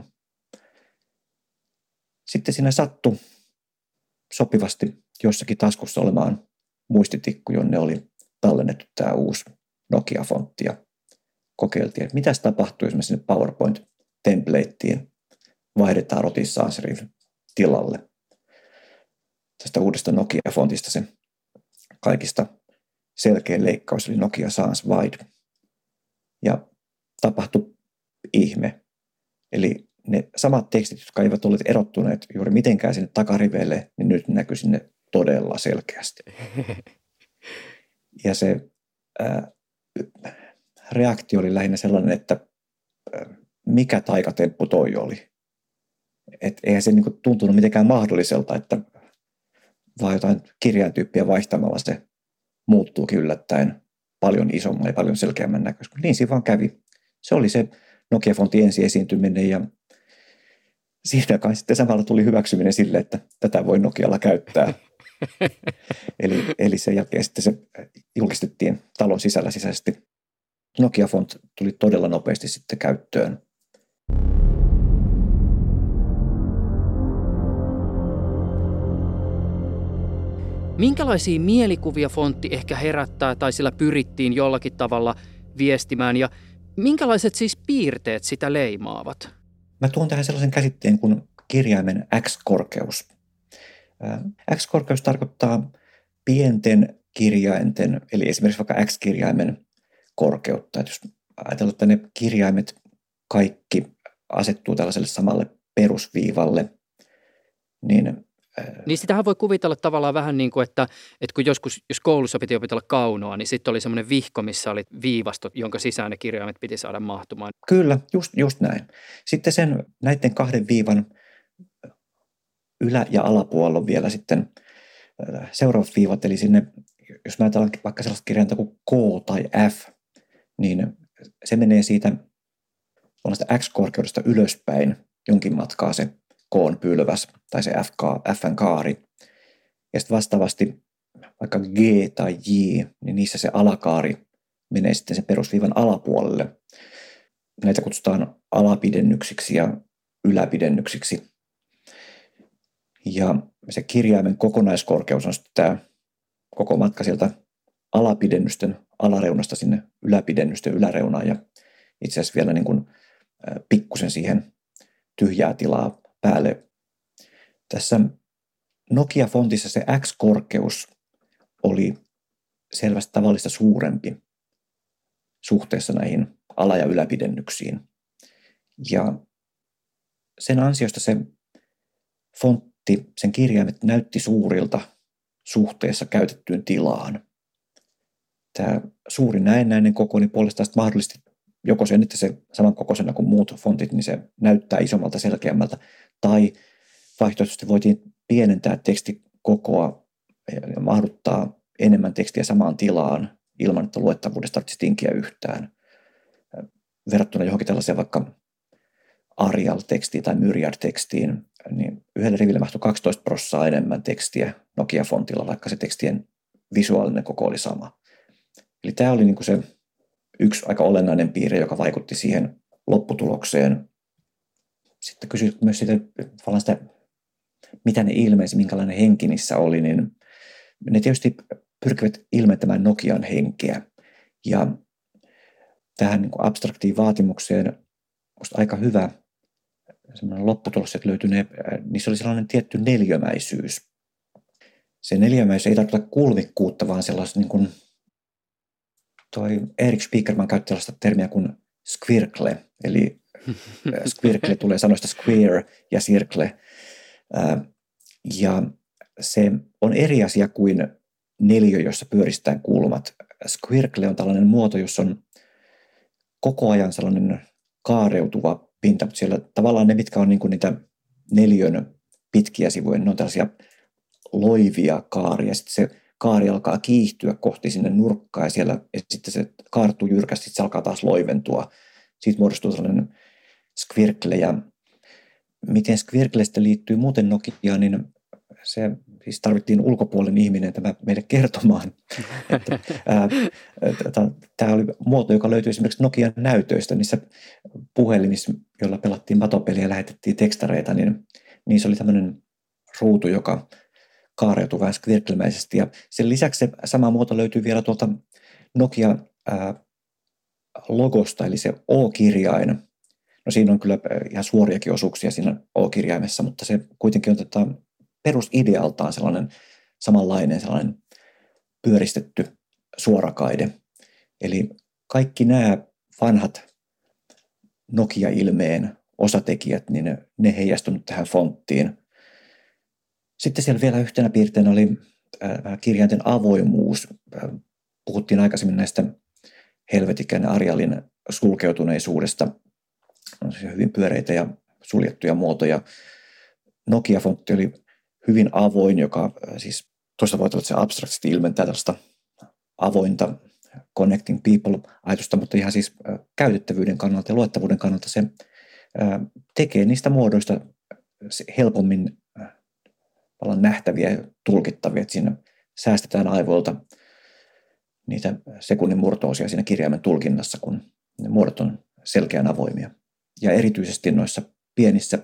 Sitten siinä sattui sopivasti jossakin taskussa olemaan muistitikku, jonne oli tallennettu tämä uusi Nokia-fontti ja kokeiltiin, että mitäs tapahtuu, jos me sinne PowerPoint-templateen vaihdetaan Roti Sans Serif tilalle. Tästä uudesta Nokia-fontista se kaikista selkeä leikkaus, eli Nokia Sans Wide. Ja tapahtui ihme. Eli ne samat tekstit, jotka eivät olleet erottuneet juuri mitenkään sinne takariveille, niin nyt näkyi sinne todella selkeästi. Ja se ää, reaktio oli lähinnä sellainen, että ää, mikä taikatemppu toi oli. Et eihän se niinku tuntunut mitenkään mahdolliselta, että vaan jotain kirjaintyyppiä vaihtamalla se muuttuukin yllättäen paljon isomman ja paljon selkeämmän näköistä. Niin siinä vaan kävi. Se oli se Nokia-fontin ensi esiintyminen ja siinä kai sitten samalla tuli hyväksyminen sille, että tätä voi Nokialla käyttää. eli, eli sen jälkeen sitten se julkistettiin talon sisällä sisäisesti. Nokia-font tuli todella nopeasti sitten käyttöön. Minkälaisia mielikuvia fontti ehkä herättää tai sillä pyrittiin jollakin tavalla viestimään ja minkälaiset siis piirteet sitä leimaavat? Mä tuon tähän sellaisen käsitteen kuin kirjaimen X-korkeus. X-korkeus tarkoittaa pienten kirjainten, eli esimerkiksi vaikka X-kirjaimen korkeutta. Että jos ajatellaan, että ne kirjaimet kaikki asettuu tällaiselle samalle perusviivalle, niin Niin sitähän voi kuvitella tavallaan vähän niin kuin, että, että kun joskus, jos koulussa piti opetella kaunoa, niin sitten oli semmoinen vihko, missä oli viivasto, jonka sisään ne kirjaimet piti saada mahtumaan. Kyllä, just, just näin. Sitten sen näiden kahden viivan ylä- ja alapuolella on vielä sitten seuraavat viivat, eli sinne, jos mä ajatellaan vaikka sellaista kirjainta kuin K tai F, niin se menee siitä X-korkeudesta ylöspäin jonkin matkaa se K:n pylväs tai se F:n kaari. Ja sitten vastaavasti vaikka G tai J, niin niissä se alakaari menee sitten sen perusviivan alapuolelle. Näitä kutsutaan alapidennyksiksi ja yläpidennyksiksi. Ja se kirjaimen kokonaiskorkeus on sitten tämä koko matka sieltä alapidennysten alareunasta sinne yläpidennysten yläreunaan ja itse asiassa vielä niin kuin pikkusen siihen tyhjää tilaa päälle. Tässä Nokia-fontissa se X-korkeus oli selvästi tavallista suurempi suhteessa näihin ala- ja yläpidennyksiin. Ja sen ansiosta se fontti, sen kirjaimet näytti suurilta suhteessa käytettyyn tilaan. Tämä suuri näennäinen koko niin puolestaan mahdollisesti joko sen, että se samankokoisena kuin muut fontit, niin se näyttää isommalta, selkeämmältä, tai vaihtoehtoisesti voitiin pienentää tekstikokoa ja mahduttaa enemmän tekstiä samaan tilaan ilman, että luettavuudesta tarvitsisi tinkiä yhtään. Verrattuna johonkin tällaiseen vaikka Arial-tekstiin tai Myriad-tekstiin, niin yhdelle riville mahtui kaksitoista prosenttia enemmän tekstiä Nokia-fontilla, vaikka se tekstien visuaalinen koko oli sama. Eli tämä oli niin kuin se yksi aika olennainen piirre, joka vaikutti siihen lopputulokseen. Sitten kysyt myös sitä, sitä, mitä ne ilmeisi, minkälainen henki niissä oli, niin ne tietysti pyrkivät ilmentämään Nokian henkeä. Ja tähän niin kuin abstraktiin vaatimukseen musta aika hyvä semmoinen lopputulos, että löytyi ne, niissä oli sellainen tietty neliömäisyys. Se neliömäisyys ei tarkoita kulmikkuutta, vaan sellaista niin kuin toi Erik Spiekerman käytti sellaista termiä kuin squircle, eli squircle tulee sanoista square ja circle. Ja se on eri asia kuin neliö, jossa pyöristään kulmat. Squircle on tällainen muoto, jossa on koko ajan sellainen kaareutuva pinta, mutta siellä tavallaan ne, mitkä on niin kuin niitä neliön pitkiä sivuja, ne on tällaisia loivia kaaria. Sitten se kaari alkaa kiihtyä kohti sinne nurkkaan ja siellä ja sitten se kaartuu jyrkästi, sitten se alkaa taas loiventua. Siitä muodostuu sellainen squircle. Ja miten squircle sitten liittyy muuten Nokiaan, niin se siis tarvittiin ulkopuolinen ihminen tämä meille kertomaan. Että, ää, tämä oli muoto, joka löytyi esimerkiksi Nokian näytöistä, niissä puhelimissa, joilla pelattiin matopeliä ja lähetettiin tekstareita, niin niissä oli tämmöinen ruutu, joka kaareutui vähän squirclemäisesti. Ja sen lisäksi se sama muoto löytyy vielä tuolta Nokia ää, logosta, eli se O-kirjain. No siinä on kyllä ihan suoriakin osuuksia siinä O-kirjaimessa, mutta se kuitenkin on tätä perusidealtaan sellainen samanlainen sellainen pyöristetty suorakaide. Eli kaikki nämä vanhat Nokia-ilmeen osatekijät, niin ne, ne heijastunut tähän fonttiin. Sitten siellä vielä yhtenä piirteenä oli äh, kirjainten avoimuus. Äh, puhuttiin aikaisemmin näistä Helvetikän ja Arialin sulkeutuneisuudesta. On siis hyvin pyöreitä ja suljettuja muotoja. Nokia-fontti oli hyvin avoin, joka siis tuossa voi olla, että se abstraktisti ilmentää tällaista avointa connecting people-ajatusta, mutta ihan siis käytettävyyden kannalta ja luettavuuden kannalta se tekee niistä muodoista helpommin nähtäviä ja tulkittavia, että siinä säästetään aivoilta niitä sekunnin murto-osia siinä kirjaimen tulkinnassa, kun ne muodot on selkeän avoimia. Ja erityisesti noissa pienissä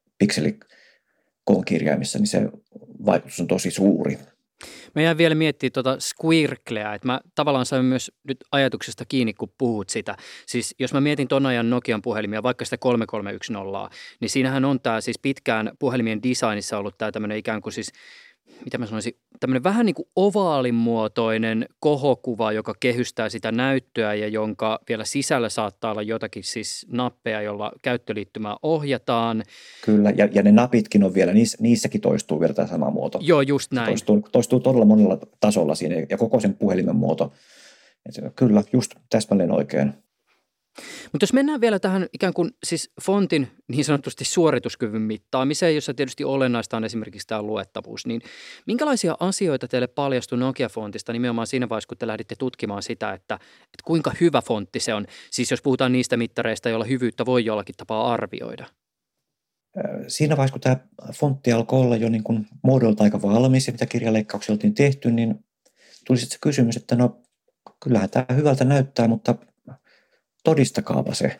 pikselikoon-kirjaimissa niin se vaikutus on tosi suuri. Mä jään vielä miettimään tuota squirclea, että mä tavallaan sain myös nyt ajatuksesta kiinni, kun puhut sitä. Siis jos mä mietin ton ajan Nokian puhelimia, vaikka sitä kolme kolme yksi nolla, niin siinähän on tää siis pitkään puhelimien designissa ollut tää tämmönen ikään kuin siis, mitä mä sanoisin, tämmöinen vähän niin kuin ovaalimuotoinen kohokuva, joka kehystää sitä näyttöä ja jonka vielä sisällä saattaa olla jotakin siis nappeja, jolla käyttöliittymää ohjataan. Kyllä, ja, ja ne napitkin on vielä, niissä, niissäkin toistuu vielä tämä sama muoto. Joo, just näin. Toistuu, toistuu todella monella tasolla siinä ja koko sen puhelimen muoto. Et kyllä, just täsmälleen oikein. Mutta jos mennään vielä tähän ikään kuin siis fontin niin sanotusti suorituskyvyn mittaamiseen, jossa tietysti olennaista on esimerkiksi tämä luettavuus, niin minkälaisia asioita teille paljastui Nokia-fontista nimenomaan siinä vaiheessa, kun te lähditte tutkimaan sitä, että, että kuinka hyvä fontti se on? Siis jos puhutaan niistä mittareista, joilla hyvyyttä voi jollakin tapaa arvioida. Siinä vaiheessa, kun tämä fontti alkoi olla jo niin kuin muodolta aika valmis ja mitä kirjaleikkauksia oltiin tehty, niin tuli sitten se kysymys, että no kyllähän tämä hyvältä näyttää, mutta todistakaapa se,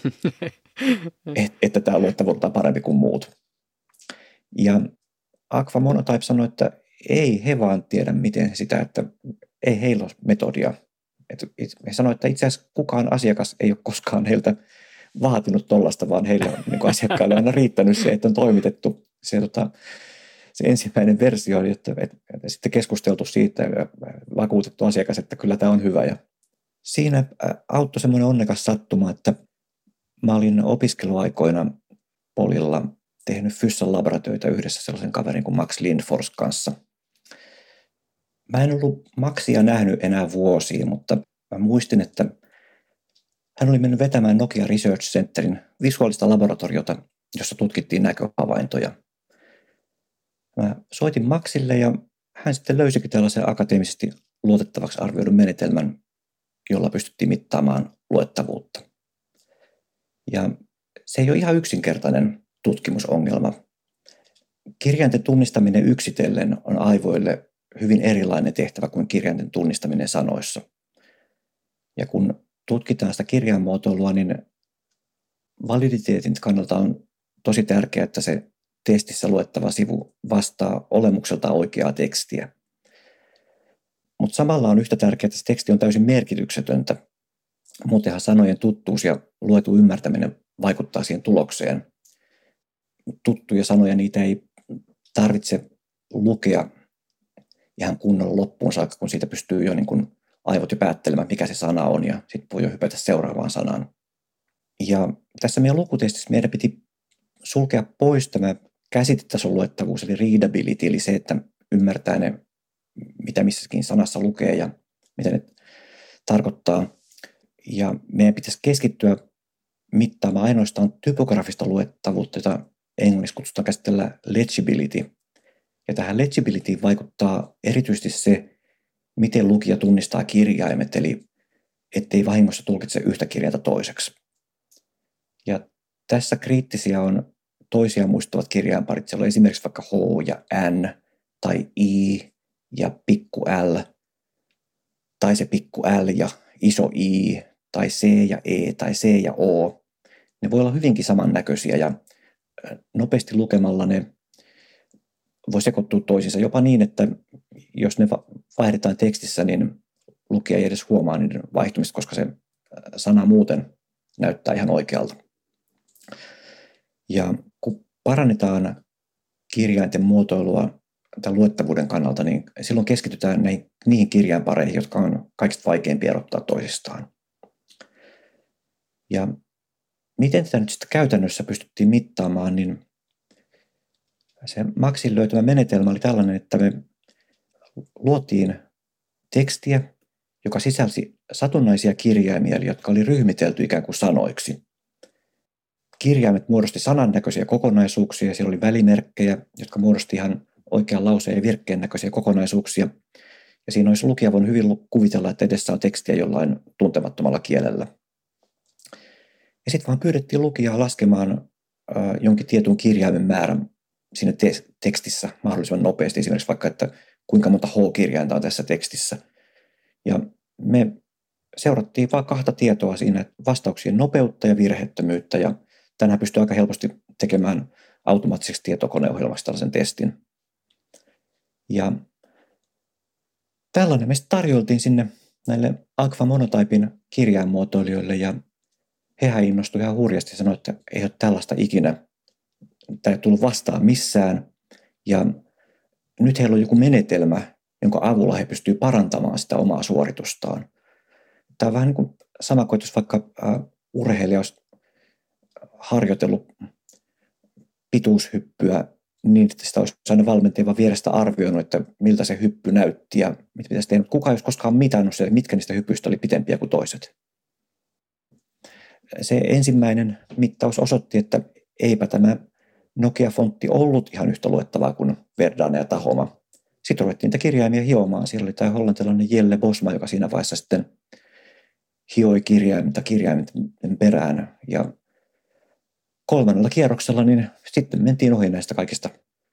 että tämä luettavuutta on parempi kuin muut. Ja Aqua Monotype sanoi, että ei he vaan tiedä miten sitä, että ei heillä ole metodia. Et he sanoivat, että itse asiassa kukaan asiakas ei ole koskaan heiltä vaatinut tollaista, vaan heillä on niin asiakkaille aina riittänyt se, että on toimitettu se, tota, se ensimmäinen versio, että, että, että sitten keskusteltu siitä ja vakuutettu asiakas, että kyllä tämä on hyvä. Ja siinä auttoi semmoinen onnekas sattuma, että mä olin opiskeluaikoina Polilla tehnyt Fyssan laboratöitä yhdessä sellaisen kaverin kuin Max Lindfors kanssa. Mä en ollut Maxia nähnyt enää vuosiin, mutta mä muistin, että hän oli mennyt vetämään Nokia Research Centerin visuaalista laboratoriota, jossa tutkittiin näköhavaintoja. Mä soitin Maxille ja hän sitten löysikin tällaisen akateemisesti luotettavaksi arvioidun menetelmän, jolla pystyttiin mittaamaan luettavuutta. Ja se ei ole ihan yksinkertainen tutkimusongelma. kirjainten tunnistaminen yksitellen on aivoille hyvin erilainen tehtävä kuin kirjainten tunnistaminen sanoissa. Ja kun tutkitaan sitä kirjainmuotoilua, niin validiteetin kannalta on tosi tärkeää, että se testissä luettava sivu vastaa olemukselta oikeaa tekstiä. Mutta samalla on yhtä tärkeää, että se teksti on täysin merkityksetöntä. Muutenhan sanojen tuttuus ja luetun ymmärtäminen vaikuttaa siihen tulokseen. Tuttuja sanoja, niitä ei tarvitse lukea ihan kunnolla loppuun saakka, kun siitä pystyy jo niin kuin aivot jo päättelemään, mikä se sana on, ja sitten voi jo hypätä seuraavaan sanaan. Ja tässä meidän lukutestissä meidän piti sulkea pois tämä käsitetason luettavuus, eli readability, eli se, että ymmärtää ne, mitä missäkin sanassa lukee ja mitä ne tarkoittaa. Ja meidän pitäisi keskittyä mittaamaan ainoastaan typografista luettavuutta, jota englanniksi kutsutaan käsitellä legibility. Ja tähän legibilityin vaikuttaa erityisesti se, miten lukija tunnistaa kirjaimet, eli ettei vahingossa tulkitse yhtä kirjainta toiseksi. Ja tässä kriittisiä on toisiaan muistuttavat kirjainparit. Siellä on esimerkiksi vaikka H ja N, tai I ja pikku L, tai se pikku L ja iso I, tai C ja E, tai C ja O. Ne voi olla hyvinkin samannäköisiä, ja nopeasti lukemalla ne voi sekoittua toisiinsa jopa niin, että jos ne vaihdetaan tekstissä, niin lukija ei edes huomaa niiden vaihtumista, koska se sana muuten näyttää ihan oikealta. Ja kun parannetaan kirjainten muotoilua tämän luettavuuden kannalta, niin silloin keskitytään näihin, niihin kirjainpareihin, jotka on kaikista vaikeimpia erottaa toisistaan. Ja miten tätä nyt sitten käytännössä pystyttiin mittaamaan, niin se Maxin löytämä menetelmä oli tällainen, että me luotiin tekstiä, joka sisälsi satunnaisia kirjaimia, jotka oli ryhmitelty ikään kuin sanoiksi. Kirjaimet muodosti sanannäköisiä kokonaisuuksia, ja siellä oli välimerkkejä, jotka muodosti ihan oikean lauseen ja virkkeen näköisiä kokonaisuuksia. Ja siinä olisi lukija voinut hyvin kuvitella, että edessä on tekstiä jollain tuntemattomalla kielellä. Ja sitten vaan pyydettiin lukijaa laskemaan äh, jonkin tietyn kirjaimen määrän siinä te- tekstissä mahdollisimman nopeasti. Esimerkiksi vaikka, että kuinka monta H-kirjainta on tässä tekstissä. Ja me seurattiin vain kahta tietoa siinä, vastauksien nopeutta ja virheettömyyttä. Ja tänään pystyy aika helposti tekemään automaattiseksi tietokoneohjelmasta tällaisen testin. Ja tällainen me tarjoltiin sinne näille Agfa Monotypin kirjainmuotoilijoille, ja hehän innostuivat ihan hurjasti ja sanoivat, että ei ole tällaista ikinä tämä ei tullut vastaan missään. Ja nyt heillä on joku menetelmä, jonka avulla he pystyvät parantamaan sitä omaa suoritustaan. Tämä on vähän niin kuin sama kuin, jos vaikka urheilija olisi harjoitellut pituushyppyä niin, että sitä olisi aina valmentaja vaan vierestä arvioinut, että miltä se hyppy näytti ja mitä pitäisi tehdä. Kuka ei olisi koskaan mitannut se, mitkä niistä hyppyistä oli pitempiä kuin toiset. Se ensimmäinen mittaus osoitti, että eipä tämä Nokia-fontti ollut ihan yhtä luettavaa kuin Verdana ja Tahoma. Sitten ruvettiin niitä kirjaimia hiomaan. Siellä oli tämä hollantilainen Jelle Bosma, joka siinä vaiheessa sitten hioi kirjaimita kirjaimen perään. Ja kolmannella kierroksella niin sitten mentiin ohi näistä kaikista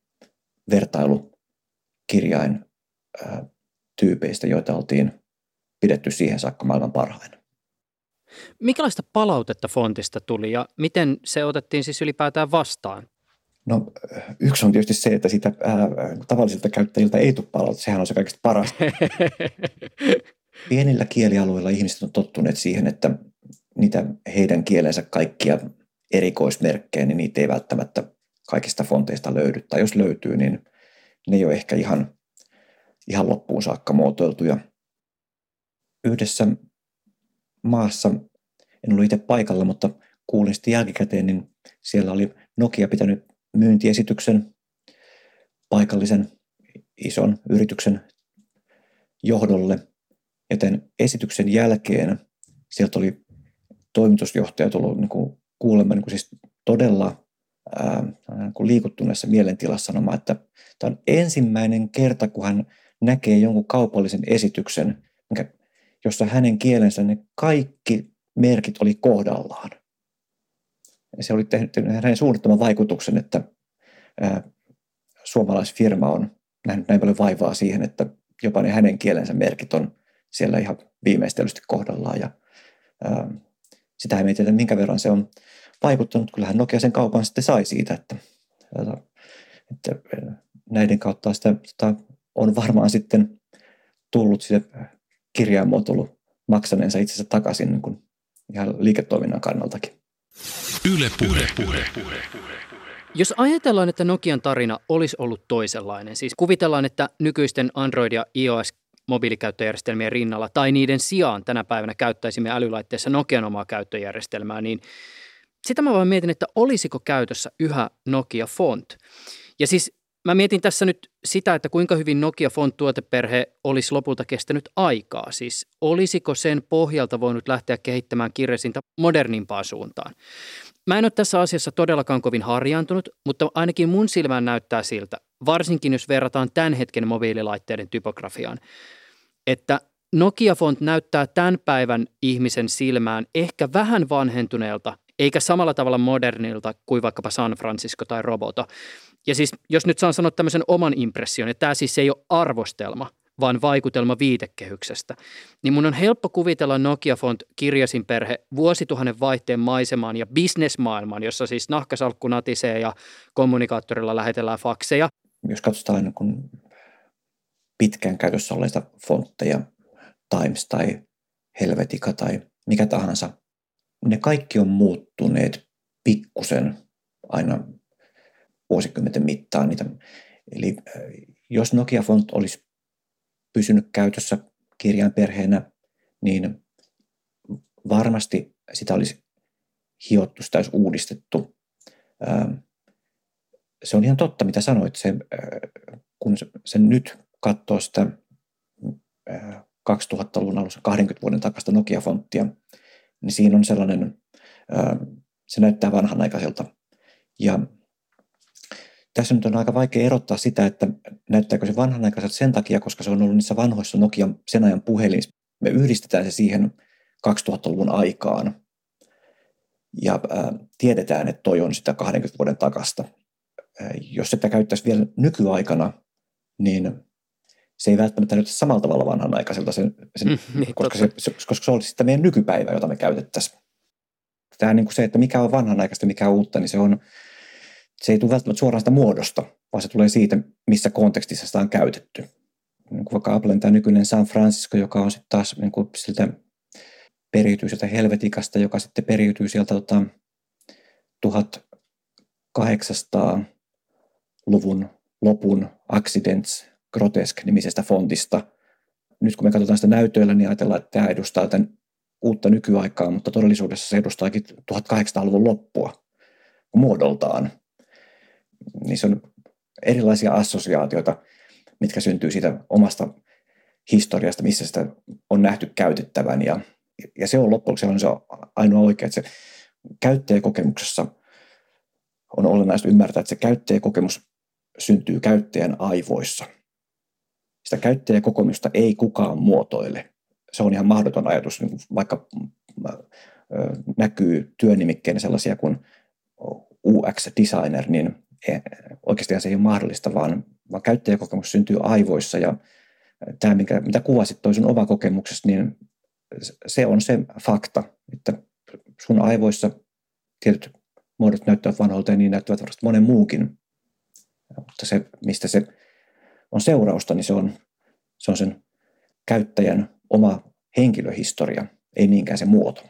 vertailukirjaintyypeistä, joita oltiin pidetty siihen saakka maailman parhaina. Millaista palautetta fontista tuli ja miten se otettiin siis ylipäätään vastaan? No yksi on tietysti se, että sitä ää, tavallisilta käyttäjiltä ei tule palautetta. Sehän on se kaikista paras. Pienillä kielialueilla ihmiset on tottuneet siihen, että niitä heidän kielensä kaikkia erikoismerkkejä, niin niitä ei välttämättä kaikista fonteista löydy. Tai jos löytyy, niin ne ei ole ehkä ihan, ihan loppuun saakka muotoiltuja. Yhdessä maassa, en ollut itse paikalla, mutta kuulin sitten jälkikäteen, niin siellä oli Nokia pitänyt myyntiesityksen paikallisen ison yrityksen johdolle. Joten esityksen jälkeen sieltä oli toimitusjohtaja tullut niin kuin kuulemma niin kuin siis todella ää, niin kuin liikuttuneessa mielentilassa sanomaan, että tämä on ensimmäinen kerta, kun hän näkee jonkun kaupallisen esityksen, mikä, jossa hänen kielensä ne kaikki merkit oli kohdallaan. Ja se oli tehnyt hänen suunnattoman vaikutuksen, että ää, suomalaisfirma on nähnyt näin paljon vaivaa siihen, että jopa ne hänen kielensä merkit on siellä ihan viimeistelysti kohdallaan. Ja, ää, sitä ei tiedä, minkä verran se on vaikuttanut. Kyllähän Nokia sen kaupan sitten sai siitä, että, että näiden kautta sitä, sitä on varmaan sitten tullut sille kirjaimotulu maksaneensa itsensä takaisin niin kuin ihan liiketoiminnan kannaltakin. Yle Puhe. Puhe. Jos ajatellaan, että Nokian tarina olisi ollut toisenlainen, siis kuvitellaan, että nykyisten Android- ja iOS-mobiilikäyttöjärjestelmien rinnalla tai niiden sijaan tänä päivänä käyttäisimme älylaitteessa Nokian omaa käyttöjärjestelmää, niin sitä mä vaan mietin, että olisiko käytössä yhä Nokia Font. Ja siis mä mietin tässä nyt sitä, että kuinka hyvin Nokia Font-tuoteperhe olisi lopulta kestänyt aikaa. Siis olisiko sen pohjalta voinut lähteä kehittämään kirjasinta modernimpaan suuntaan. Mä en ole tässä asiassa todellakaan kovin harjaantunut, mutta ainakin mun silmään näyttää siltä, varsinkin jos verrataan tämän hetken mobiililaitteiden typografiaan, että Nokia Font näyttää tämän päivän ihmisen silmään ehkä vähän vanhentuneelta, eikä samalla tavalla modernilta kuin vaikkapa San Francisco tai Roboto. Ja siis jos nyt saan sanoa tämmöisen oman impression, että tämä siis ei ole arvostelma, vaan vaikutelma viitekehyksestä, niin mun on helppo kuvitella Nokia Font kirjasinperhe vuosituhannen vaihteen maisemaan ja bisnesmaailmaan, jossa siis nahkasalkku natisee ja kommunikaattorilla lähetellään fakseja. Jos katsotaan niin kun pitkään käytössä olleita fontteja, Times tai Helvetica tai mikä tahansa, ne kaikki on muuttuneet pikkusen aina vuosikymmenten mittaan. Niitä. Eli jos Nokia Font olisi pysynyt käytössä kirjainperheenä, niin varmasti sitä olisi hiottu, sitä olisi uudistettu. Se on ihan totta, mitä sanoit. Se, kun sen nyt katsoo sitä kaksituhattaluvun alussa kaksikymmentä vuoden takasta Nokia-fonttia, niin siinä on sellainen, se näyttää vanhanaikaiselta. Ja tässä nyt on aika vaikea erottaa sitä, että näyttääkö se vanhanaikaiselta sen takia, koska se on ollut niissä vanhoissa Nokian sen ajan puhelimissa. Me yhdistetään se siihen kaksituhattaluvun aikaan ja ää, tiedetään, että toi on sitä kaksikymmentä vuoden takasta. Ää, jos sitä käyttäisi vielä nykyaikana, niin se ei välttämättä näytä samalla tavalla vanhanaikaiselta, sen, sen, mm, niin, koska, se, se, koska se olisi sitä meidän nykypäivä, jota me käytettäisiin. Tämä niin kuin se, että mikä on vanhanaikaista ja mikä on uutta, niin se on Se ei tule välttämättä suoraan sitä muodosta, vaan se tulee siitä, missä kontekstissa sitä on käytetty. Niin kuin vaikka Applen tämä nykyinen San Francisco, joka on sitten taas niin kuin siltä periytyy sieltä Helveticasta, joka sitten periytyy sieltä tota, tuhatkahdeksansataaluvun lopun Accidents Grotesque-nimisestä fontista. Nyt kun me katsotaan sitä näytöillä, niin ajatellaan, että tämä edustaa tämän uutta nykyaikaa, mutta todellisuudessa se edustaakin tuhatkahdeksansataaluvun loppua muodoltaan. Niissä on erilaisia assosiaatioita, mitkä syntyy siitä omasta historiasta, missä sitä on nähty käytettävän. Ja, ja se on loppujen lopuksi se ainoa oikea, että se käyttäjäkokemuksessa on olennaista ymmärtää, että se käyttäjäkokemus syntyy käyttäjän aivoissa. Sitä käyttäjäkokemusta ei kukaan muotoile. Se on ihan mahdoton ajatus, vaikka näkyy työnimikkeinä sellaisia kuin U X-designer, niin oikeastaan se ei ole mahdollista, vaan, vaan käyttäjäkokemus syntyy aivoissa ja tämä, minkä, mitä kuvasit toi sun oma kokemuksesta, niin se on se fakta, että sun aivoissa tietyt muodot näyttävät vanholta ja niin näyttävät varmasti monen muukin, mutta se, mistä se on seurausta, niin se on, se on sen käyttäjän oma henkilöhistoria, ei niinkään se muoto.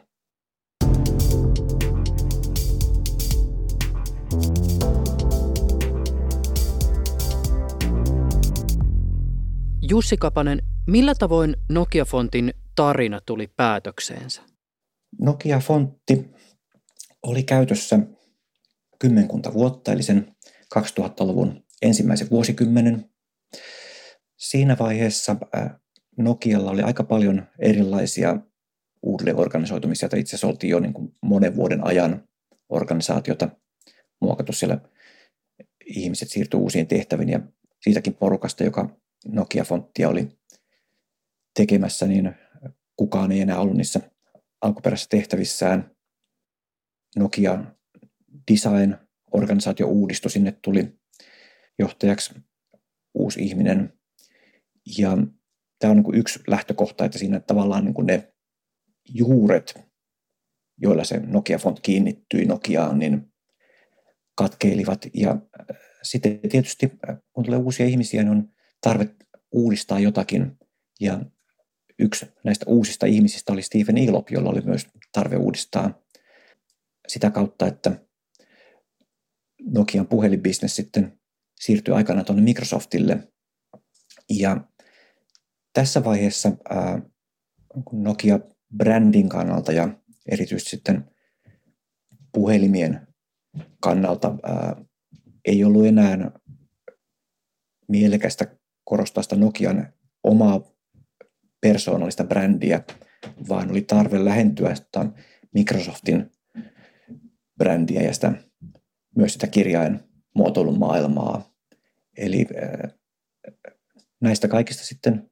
Jussi Kapanen, millä tavoin Nokia-fontin tarina tuli päätökseensä? Nokia-fontti oli käytössä kymmenkunta vuotta, eli sen kaksituhattaluvun ensimmäisen vuosikymmenen. Siinä vaiheessa Nokialla oli aika paljon erilaisia uudelleenorganisoitumisia, joita itse asiassa oltiin jo niin kuin monen vuoden ajan organisaatiota muokattu. Siellä ihmiset siirtyi uusiin tehtäviin ja siitäkin porukasta, joka Nokia-fonttia oli tekemässä, niin kukaan ei enää ollut niissä alkuperäisissä tehtävissään. Nokia Design-organisaatio uudistui, sinne tuli johtajaksi uusi ihminen. Ja tämä on niin kuin yksi lähtökohta, että siinä tavallaan niin kuin ne juuret, joilla se Nokia-font kiinnittyi Nokiaan, niin katkeilivat. Ja sitten tietysti, kun tulee uusia ihmisiä, niin on tarve uudistaa jotakin. Ja yksi näistä uusista ihmisistä oli Stephen Elop, jolla oli myös tarve uudistaa sitä kautta, että Nokian puhelinbisnes sitten siirtyi aikanaan tuonne Microsoftille. Ja tässä vaiheessa ää, Nokia-brändin kannalta ja erityisesti sitten puhelimien kannalta ää, ei ollut enää mielekästä korostaa sitä Nokian omaa persoonallista brändiä, vaan oli tarve lähentyä sitä Microsoftin brändiä ja sitä, myös sitä kirjainmuotoilun maailmaa. Eli ää, näistä kaikista sitten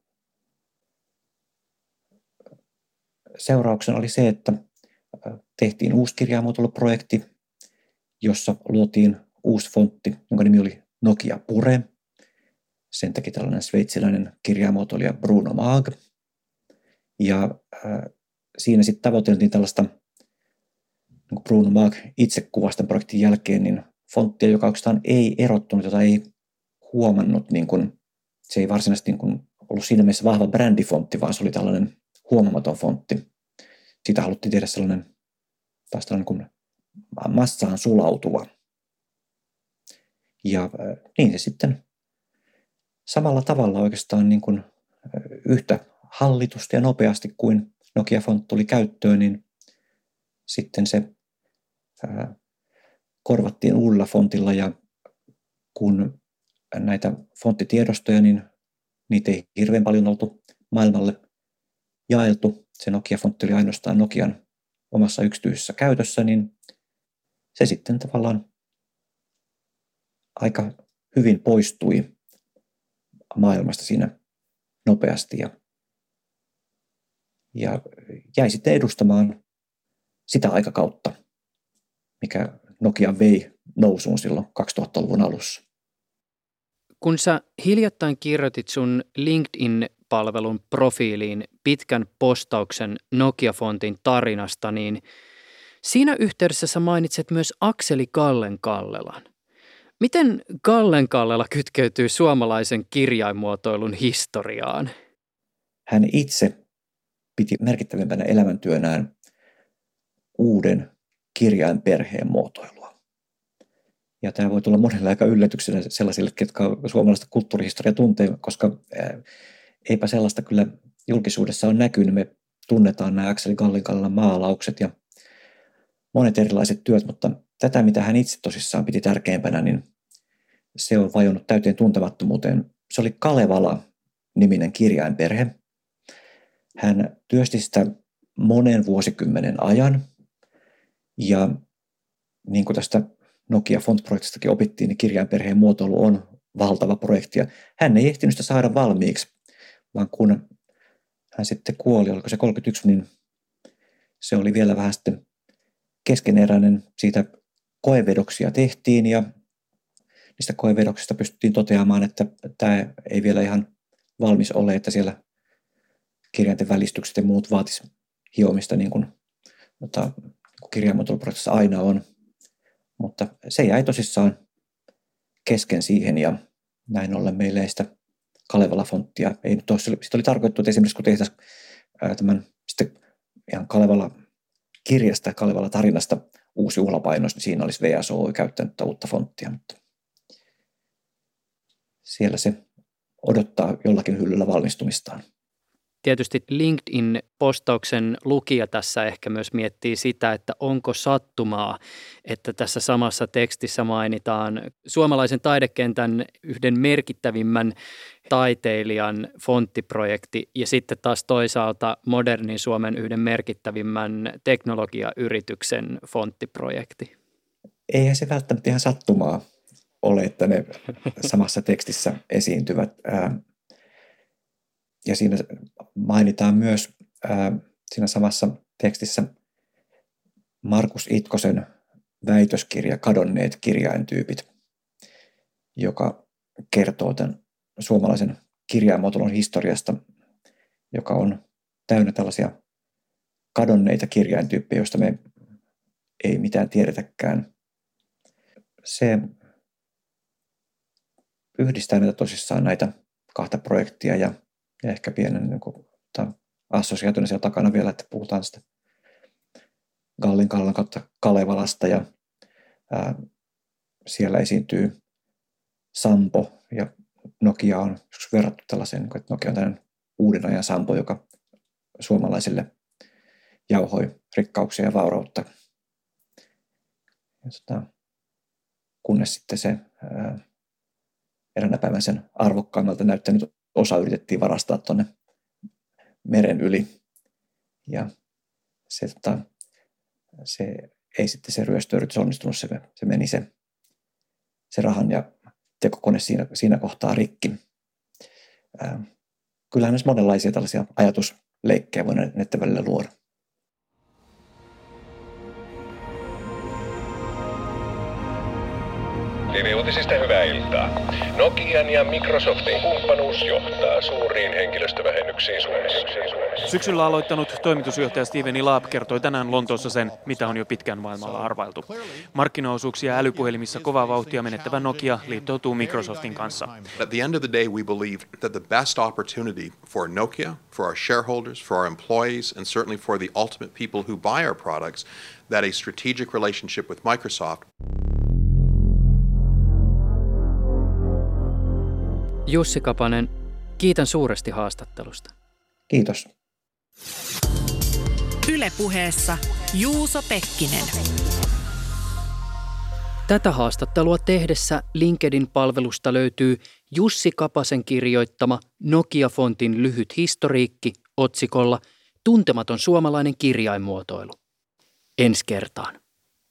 seurauksena oli se, että tehtiin uusi kirjainmuotoiluprojekti, jossa luotiin uusi fontti, jonka nimi oli Nokia Pure. Sen teki tällainen sveitsiläinen kirjainmuotoilija Bruno Maag. Ja äh, siinä sitten tavoiteltiin tällaista, niin Bruno Maag itse kuvasi tämän projektin jälkeen, niin fonttia, joka oikeastaan ei erottunut, jota ei huomannut, niin kun, se ei varsinaisesti niin kun ollut siinä mielessä vahva brändifontti, vaan se oli tällainen huomaamaton fontti. Siitä haluttiin tehdä sellainen, taas tällainen kuin massaan sulautuva. Ja äh, niin se sitten samalla tavalla oikeastaan niin kuin yhtä hallitusti ja nopeasti kuin Nokia-font tuli käyttöön, niin sitten se ää, korvattiin uudella fontilla, ja kun näitä fonttitiedostoja, niin niitä ei hirveän paljon oltu maailmalle jaeltu. Se Nokia-fontti oli ainoastaan Nokian omassa yksityisessä käytössä, niin se sitten tavallaan aika hyvin poistui maailmasta siinä nopeasti ja, ja jäi sitten edustamaan sitä aikakautta, mikä Nokia vei nousuun silloin kaksituhattaluvun alussa. Kun sä hiljattain kirjoitit sun LinkedIn-palvelun profiiliin pitkän postauksen Nokia-fontin tarinasta, niin siinä yhteydessä sä mainitset myös Akseli Gallen-Kallelan. Miten Gallen-Kallela kytkeytyy suomalaisen kirjainmuotoilun historiaan? Hän itse piti merkittävimpänä elämäntyönään uuden kirjainperheen muotoilua. Ja tämä voi tulla monelle aika yllätyksenä sellaisille, jotka suomalaista kulttuurihistoriaa tuntee, koska eipä sellaista kyllä julkisuudessa on näkynyt. Me tunnetaan nämä Akseli Gallen-Kallelan maalaukset ja monet erilaiset työt, mutta tätä, mitä hän itse tosissaan piti tärkeimpänä, niin se on vajonnut täyteen tuntemattomuuteen. Se oli Kalevala-niminen kirjainperhe. Hän työsti sitä monen vuosikymmenen ajan. Ja niin kuin tästä Nokia Font-projektistakin opittiin, niin kirjainperheen muotoilu on valtava projekti. Ja hän ei ehtinyt sitä saada valmiiksi, vaan kun hän sitten kuoli, oliko se kolmekymmentäyksi, niin se oli vielä vähän sitten keskeneräinen. Siitä koevedoksia tehtiin ja niistä koevedoksista pystyttiin toteamaan, että tämä ei vielä ihan valmis ole, että siellä kirjainten välistykset ja muut vaatisi hiomista niin kuin, jota, kirjainmuotoiluprosessissa aina on. Mutta se jäi tosissaan kesken siihen ja näin ollen meille ei sitä Kalevala-fonttia ei nyt ole. Sitä oli tarkoitettu, että esimerkiksi kun tehtäisiin tämän sitten ihan Kalevala-kirjasta, Kalevala-tarinasta uusi juhlapainos, niin siinä olisi V S O käyttänyt uutta fonttia, mutta siellä se odottaa jollakin hyllyllä valmistumistaan. Tietysti LinkedIn-postauksen lukija tässä ehkä myös miettii sitä, että onko sattumaa, että tässä samassa tekstissä mainitaan suomalaisen taidekentän yhden merkittävimmän taiteilijan fonttiprojekti ja sitten taas toisaalta modernin Suomen yhden merkittävimmän teknologiayrityksen fonttiprojekti. Eihän se välttämättä ihan sattumaa ole, että ne samassa tekstissä esiintyvät. Ja siinä mainitaan myös siinä samassa tekstissä Markus Itkosen väitöskirja Kadonneet kirjaintyypit, joka kertoo tämän suomalaisen kirjaimotulon historiasta, joka on täynnä tällaisia kadonneita kirjaintyyppejä, joista me ei mitään tiedetäkään. Se yhdistää näitä tosissaan näitä kahta projektia ja, ja ehkä pienen niin kuin, assosiaationa siellä takana vielä, että puhutaan sitä Gallin Kallan kautta Kalevalasta ja ää, siellä esiintyy Sampo ja Nokia on verrattu tällaiseen, että Nokia on tällainen uuden ajan Sampo, joka suomalaisille jauhoi rikkauksia ja vaurautta. Ja tota, kunnes sitten se ää, eräänä päivänä sen arvokkaimmalta näyttänyt osa yritettiin varastaa tuonne meren yli. Ja se, tota, se ei sitten se ryöstöyritys onnistunut, se, se meni se, se rahan ja tekokone siinä, siinä kohtaa rikki. Ää, kyllähän myös monenlaisia tällaisia ajatusleikkejä voi näiden välillä luoda. T V-uutisista hyvää iltaa. Nokian ja Microsoftin kumppanuus johtaa suuriin henkilöstövähennyksiin Suomessa. Syksyllä aloittanut toimitusjohtaja Steven Laab kertoi tänään Lontoossa sen, mitä on jo pitkään maailmalla arvailtu. Markkinaosuuksia älypuhelimissa kovaa vauhtia menettävä Nokia liittoutuu Microsoftin kanssa. At the end of the day, we believe that the best opportunity for Nokia, for our shareholders, for our employees, and certainly for the ultimate people who buy our products, that a strategic relationship with Microsoft. Jussi Kapanen, kiitän suuresti haastattelusta. Kiitos. Yle Puheessa Juuso Pekkinen. Tätä haastattelua tehdessä LinkedIn-palvelusta löytyy Jussi Kapasen kirjoittama Nokia-fontin lyhyt historiikki otsikolla Tuntematon suomalainen kirjainmuotoilu. Ensi kertaan.